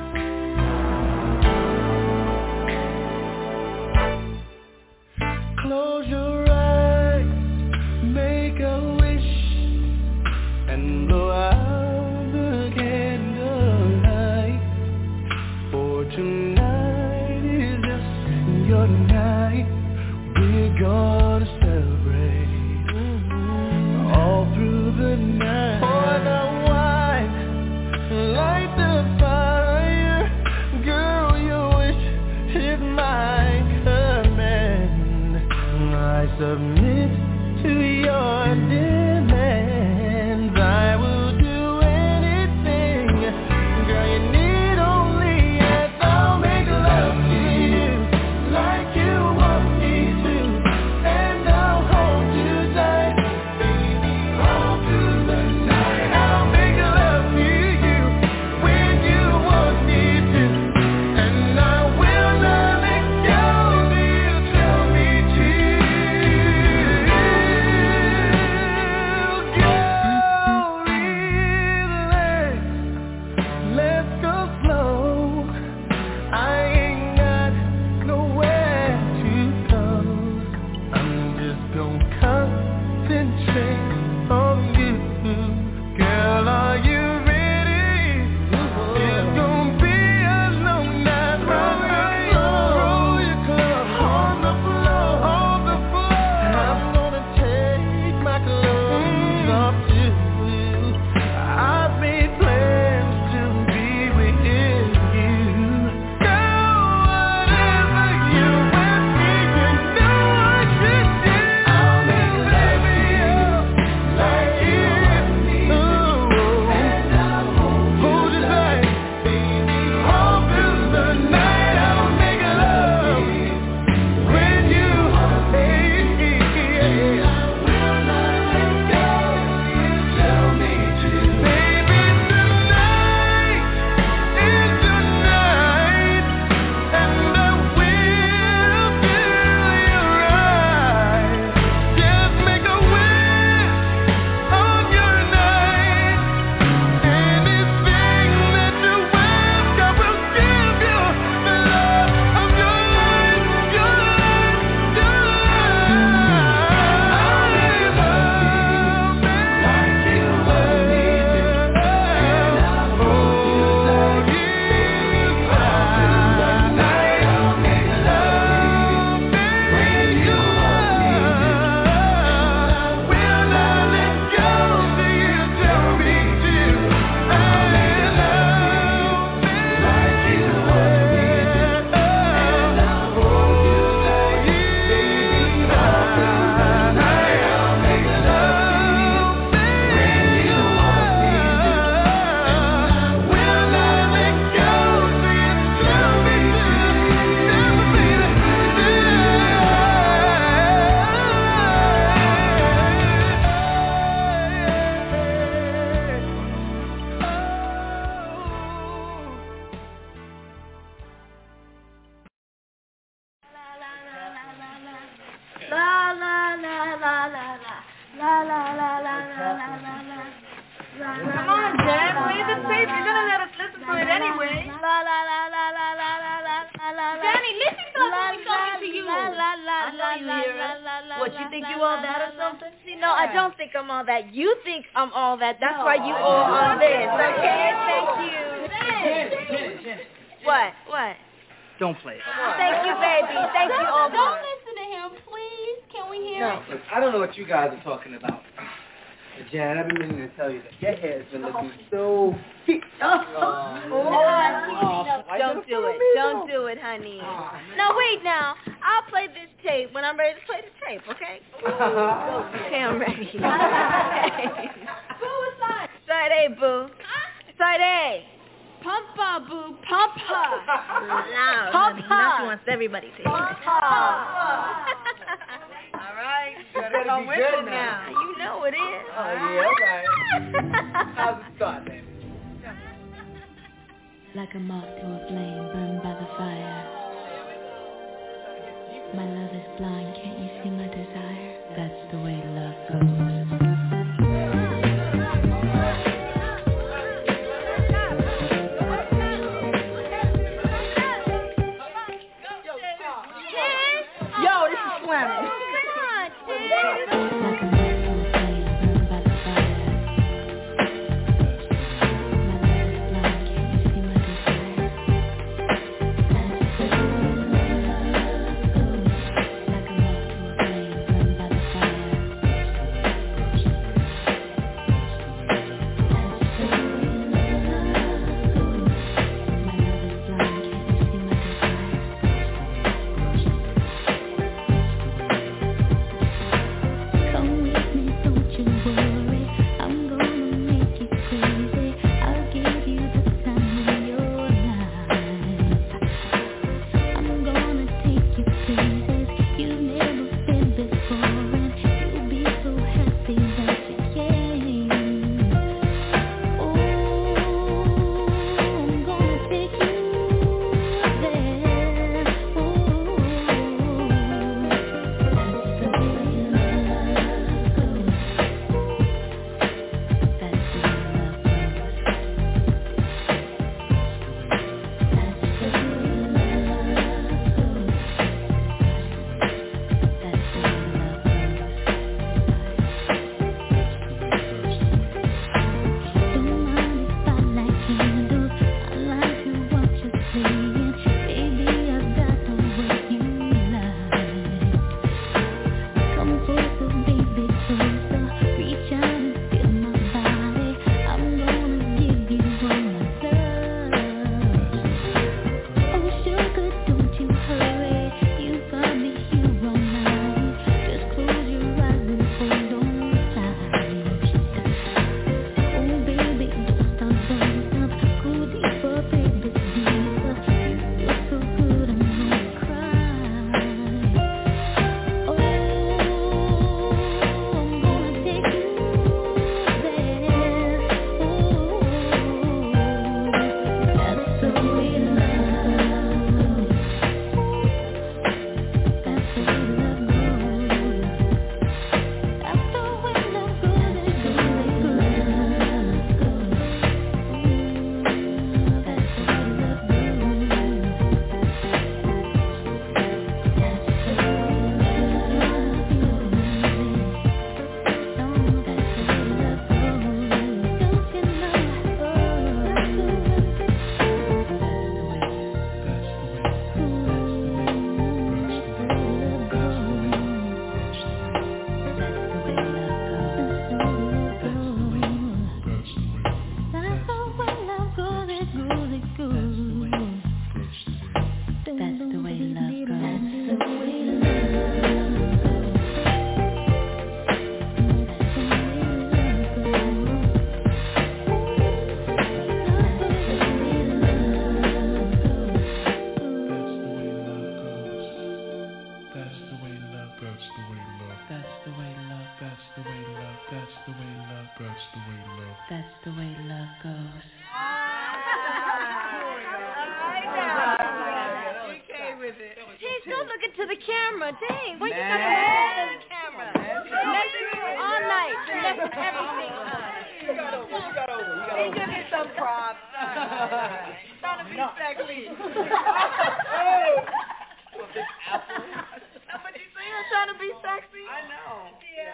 Close your eyes, make a wish, and blow out the candlelight. For tonight is just your night. We're gonna celebrate all through the night. Pour the wine, light the fire. Girl, your wish is my command. I submit to your demands. I will do anything. Girl, you need only yes. I'll make love to you like you want me to, and I'll hold you tight, baby, all through the night. I'll make love to you when you want me to, and I will not let go till you tell me to. Come on, Jan, play the tape. You're gonna let us listen to it anyway. Danny, listen to us when we talking to you. I know you hear us. What, you think you all that or something? See, no, I don't think I'm all that. You think I'm all that. That's why you all on this. Okay, thank you. What? Don't play it. Thank you, baby. Thank you all. Don't listen to him, please. Can we hear it? Look, I don't know what you guys are talking about. But Jan, I've been meaning to tell you that your hair's been looking so thick. Don't do it. Don't do it, honey. No, wait now. I'll play this tape when I'm ready to play the tape, okay? Okay, I'm ready. Boo, side. Side A, boo. Side A. Pumpa, boo, pumpa. Now, Pumpa. now she wants everybody to hear it. All right. Come with it now. You know it is. Oh, yeah, all right. How's it start, baby? Like a moth to a flame burned by the fire. My love is blind, can't you see my desire? That's the way love goes. To the camera, dang, why you gotta look to the camera? All night, That's everything. You got over. He give me some props. Trying to be sexy. Oh! This apple. That's what you say. You're trying to be sexy. I know. Yeah.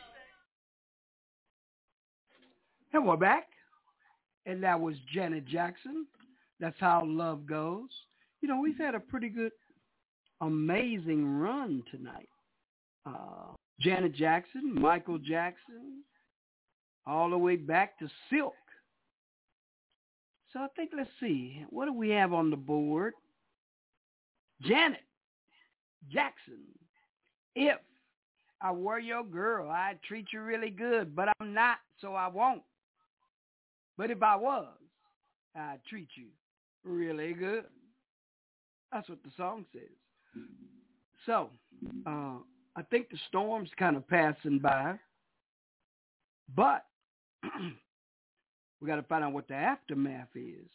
And we're back. And that was Janet Jackson. That's How Love Goes. You know, we've had a pretty good, amazing run tonight. Janet Jackson, Michael Jackson, all the way back to Silk. So I think, let's see, what do we have on the board? Janet Jackson. If I were your girl, I'd treat you really good, but I'm not, so I won't. But if I was, I'd treat you really good. That's what the song says. So, I think the storm's kind of passing by, but we got to find out what the aftermath is.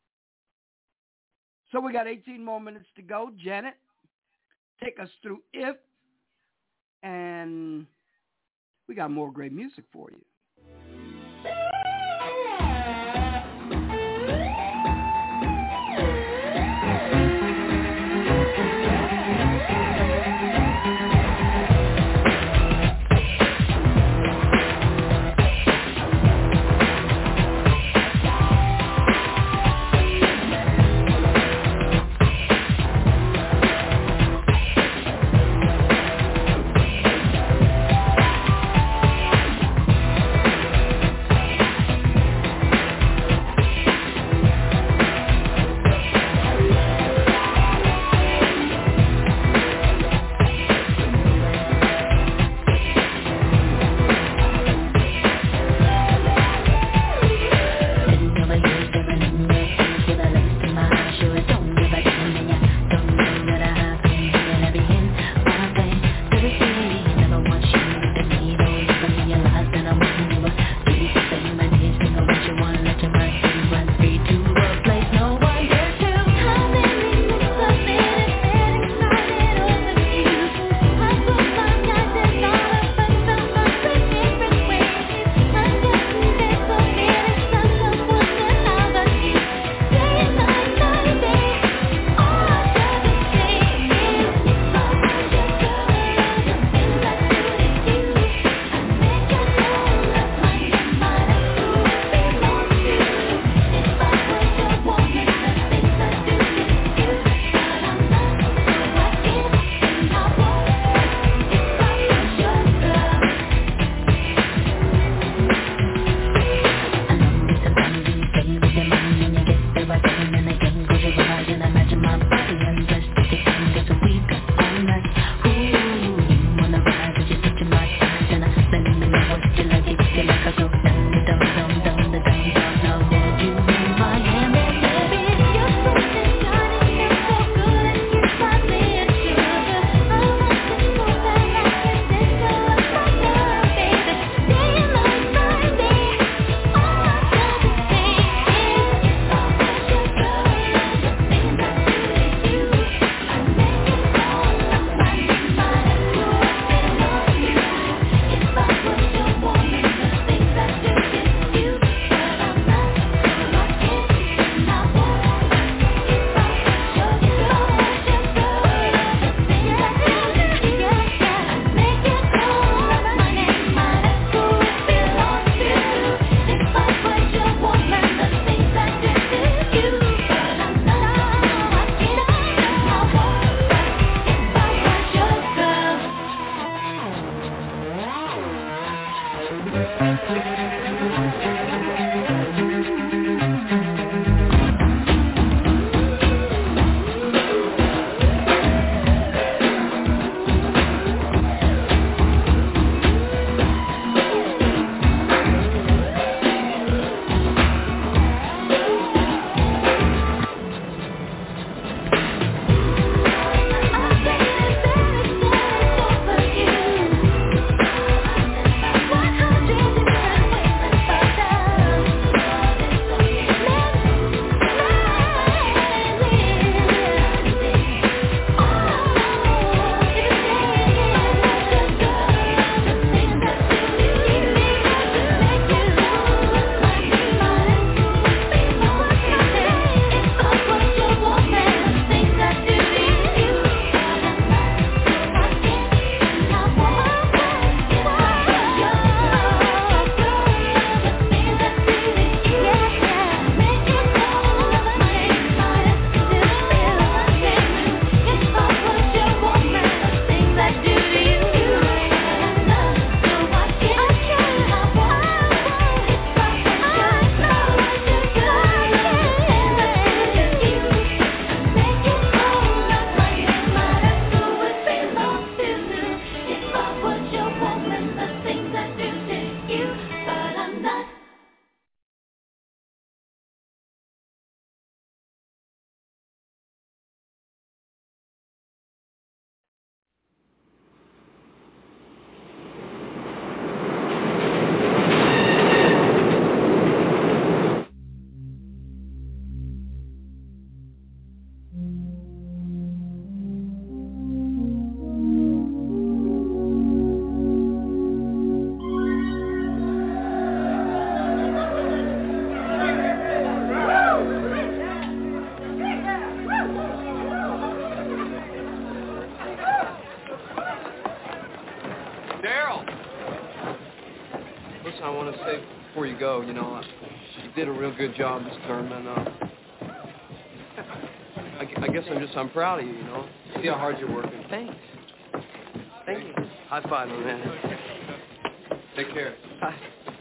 So we got 18 more minutes to go. Janet, take us through If, and we got more great music for you. Daryl! Listen, I want to say before you go, you did a real good job this term, and I guess I'm proud of you, See how hard you're working. Thanks. Thank you. High five, my man. Take care. Bye.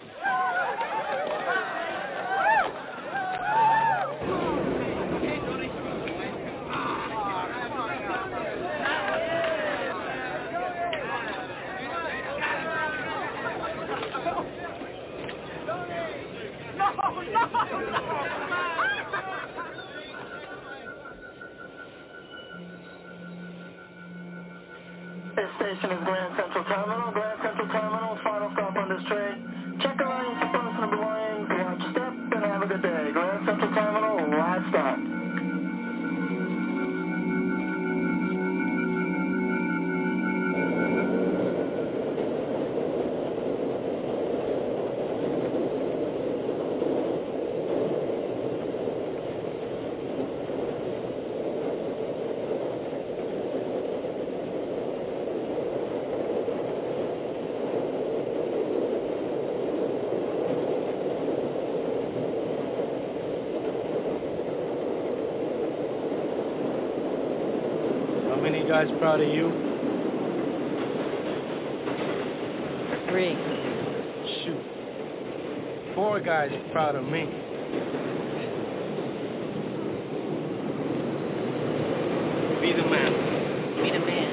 This station is Grand Central Terminal. Grand Central Terminal, final stop on this train. Check the lines for personal belongings, watch step, and have a good day. Grand Central Terminal, last stop. Guys proud of you? 3. Shoot. 4 guys proud of me. Be the man. Be the man.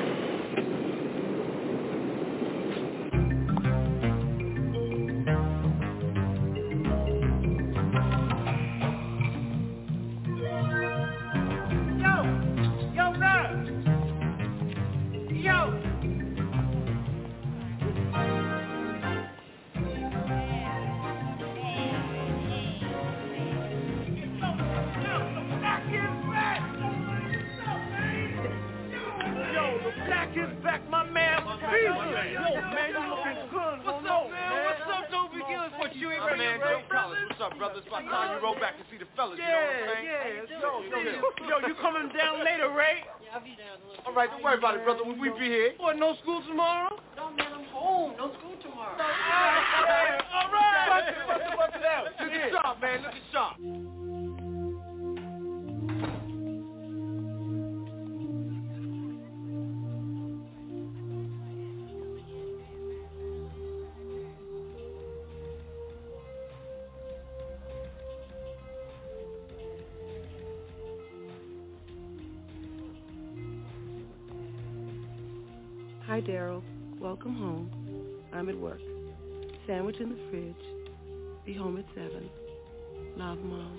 Brother, will we be here? What, no school tomorrow? No, man, I'm home. No school tomorrow. All right. Bust it out. Look at sharp, man. Look at sharp. Hi, Daryl. Welcome home. I'm at work. Sandwich in the fridge. Be home at 7. Love, Mom.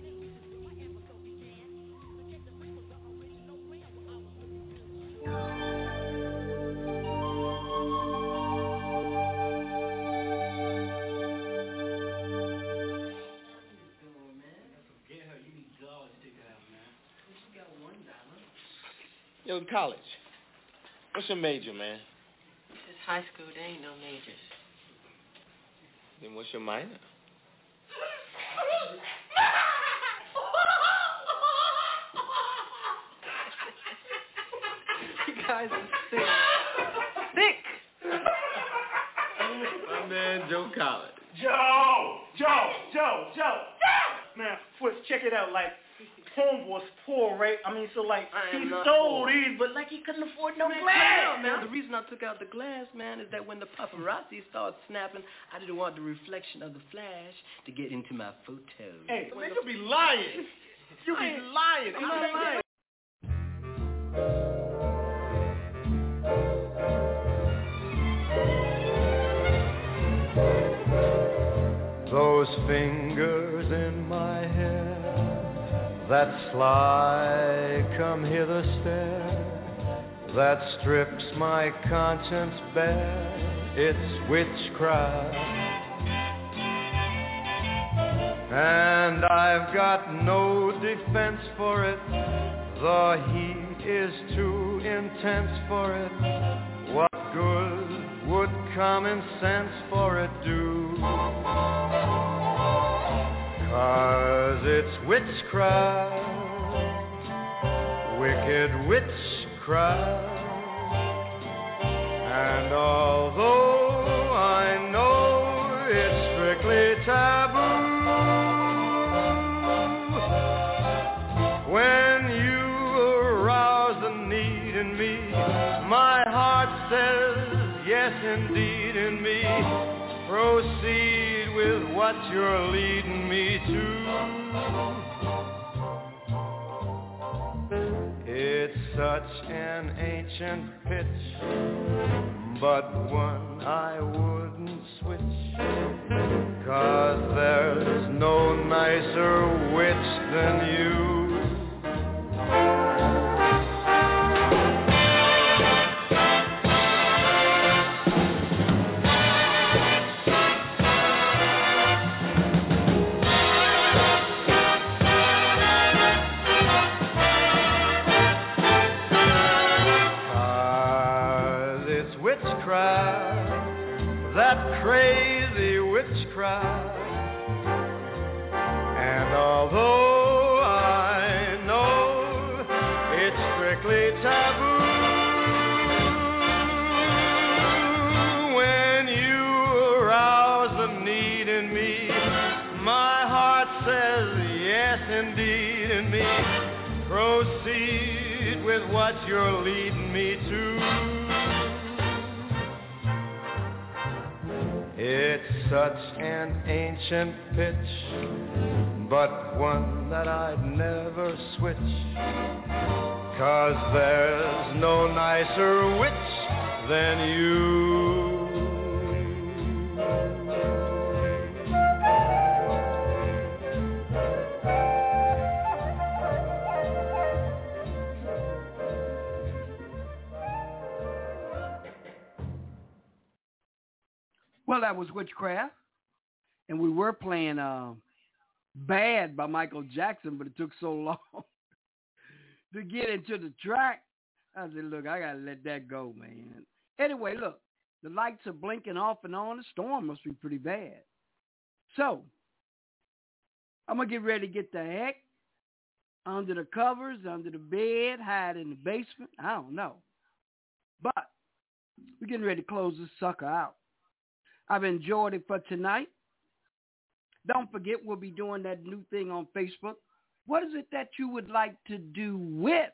Yo, college. What's your major, man? It's high school. There ain't no majors. Then what's your minor? You guys are sick. Sick! My man, Joe Collins. Joe! Man, Fritz, check it out. Like, homeboy's poor, right? I mean, so like, he stole these, but like he couldn't afford no glass. Man, the reason I took out the glass, man, is that when the paparazzi started snapping, I didn't want the reflection of the flash to get into my photos. Hey, man, you be lying. You be lying. I'm not lying. Those fingers in my hair, that sly come hither stare, that strips my conscience bare, it's witchcraft. And I've got no defense for it, the heat is too intense for it. What good would common sense for it do? 'Cause it's witchcraft, wicked witchcraft. And although heart says yes indeed in me. Proceed with what you're leading me to. It's such an ancient pitch, but one I wouldn't switch, 'cause there's no nicer witch than you. That crazy witchcraft. And although I know it's strictly taboo, when you arouse the need in me, my heart says yes indeed in me. Proceed with what you're leading me to. It's such an ancient pitch, but one that I'd never switch, 'cause there's no nicer witch than you. Well, that was Witchcraft, and we were playing Bad by Michael Jackson, but it took so long to get into the track. I said, look, I got to let that go, man. Anyway, look, the lights are blinking off and on. The storm must be pretty bad. So, I'm going to get ready to get the heck under the covers, under the bed, hide in the basement. I don't know. But we're getting ready to close this sucker out. I've enjoyed it for tonight. Don't forget, we'll be doing that new thing on Facebook. What is it that you would like to do with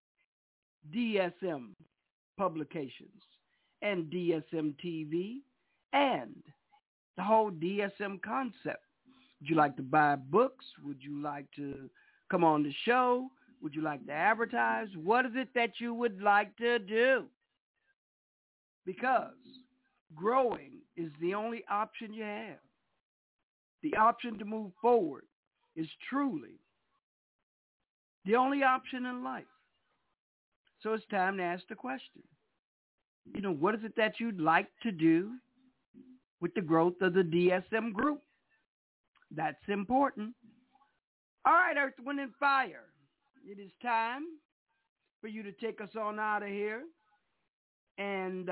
DSM Publications and DSM TV and the whole DSM concept? Would you like to buy books? Would you like to come on the show? Would you like to advertise? What is it that you would like to do? Because growing is the only option you have. The option to move forward is truly the only option in life. So it's time to ask the question. You know, what is it that you'd like to do with the growth of the DSM group? That's important. All right, Earth, Wind, and Fire. It is time for you to take us on out of here. And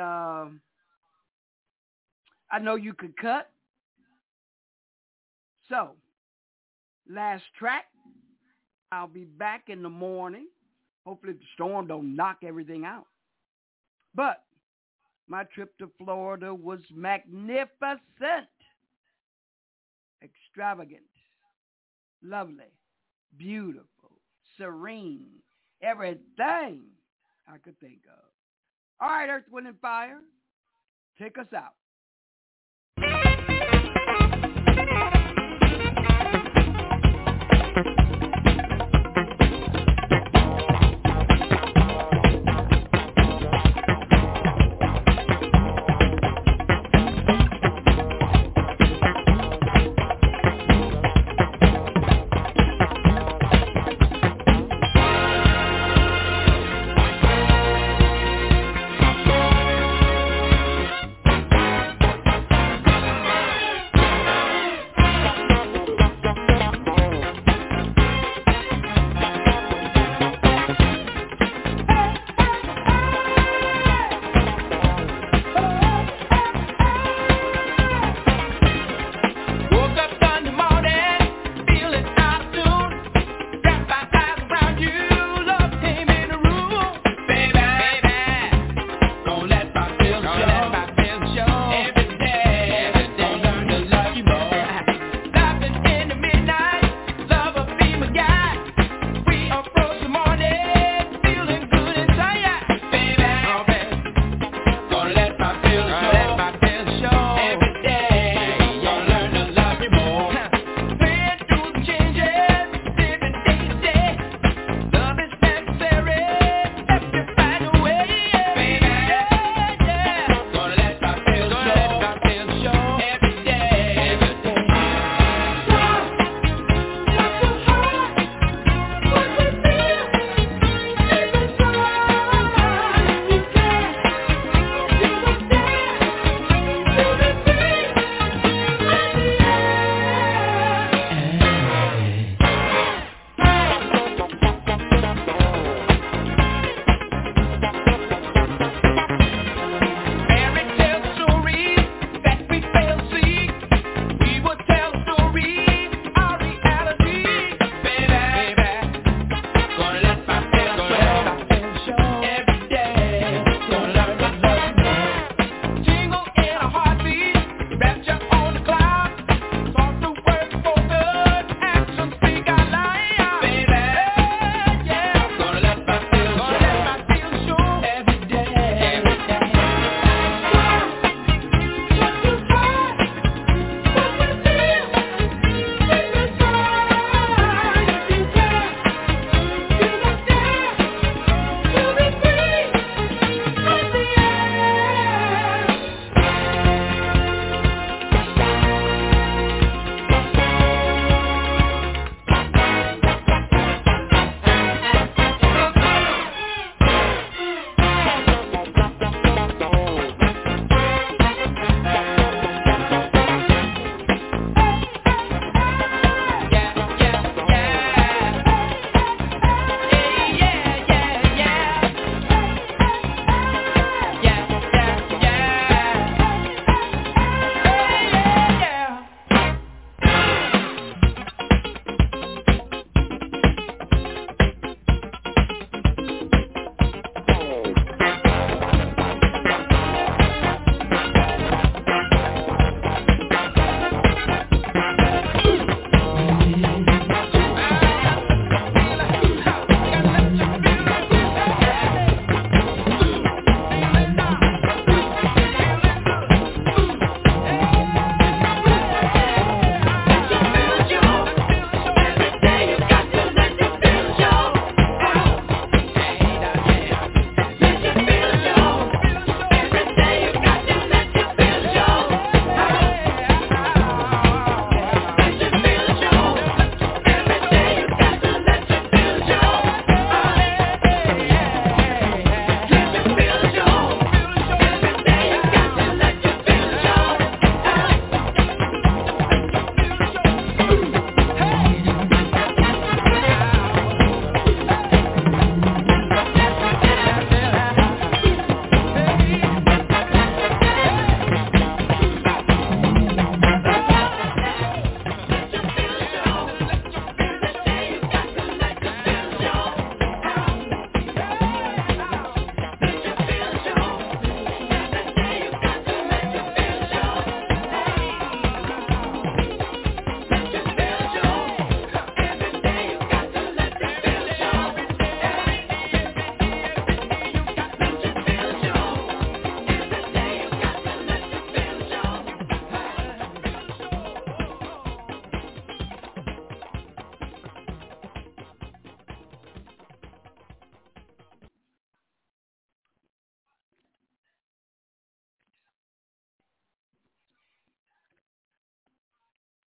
I know you could cut. So, last track. I'll be back in the morning. Hopefully the storm don't knock everything out. But my trip to Florida was magnificent. Extravagant. Lovely. Beautiful. Serene. Everything I could think of. All right, Earth, Wind, and Fire. Take us out. feel the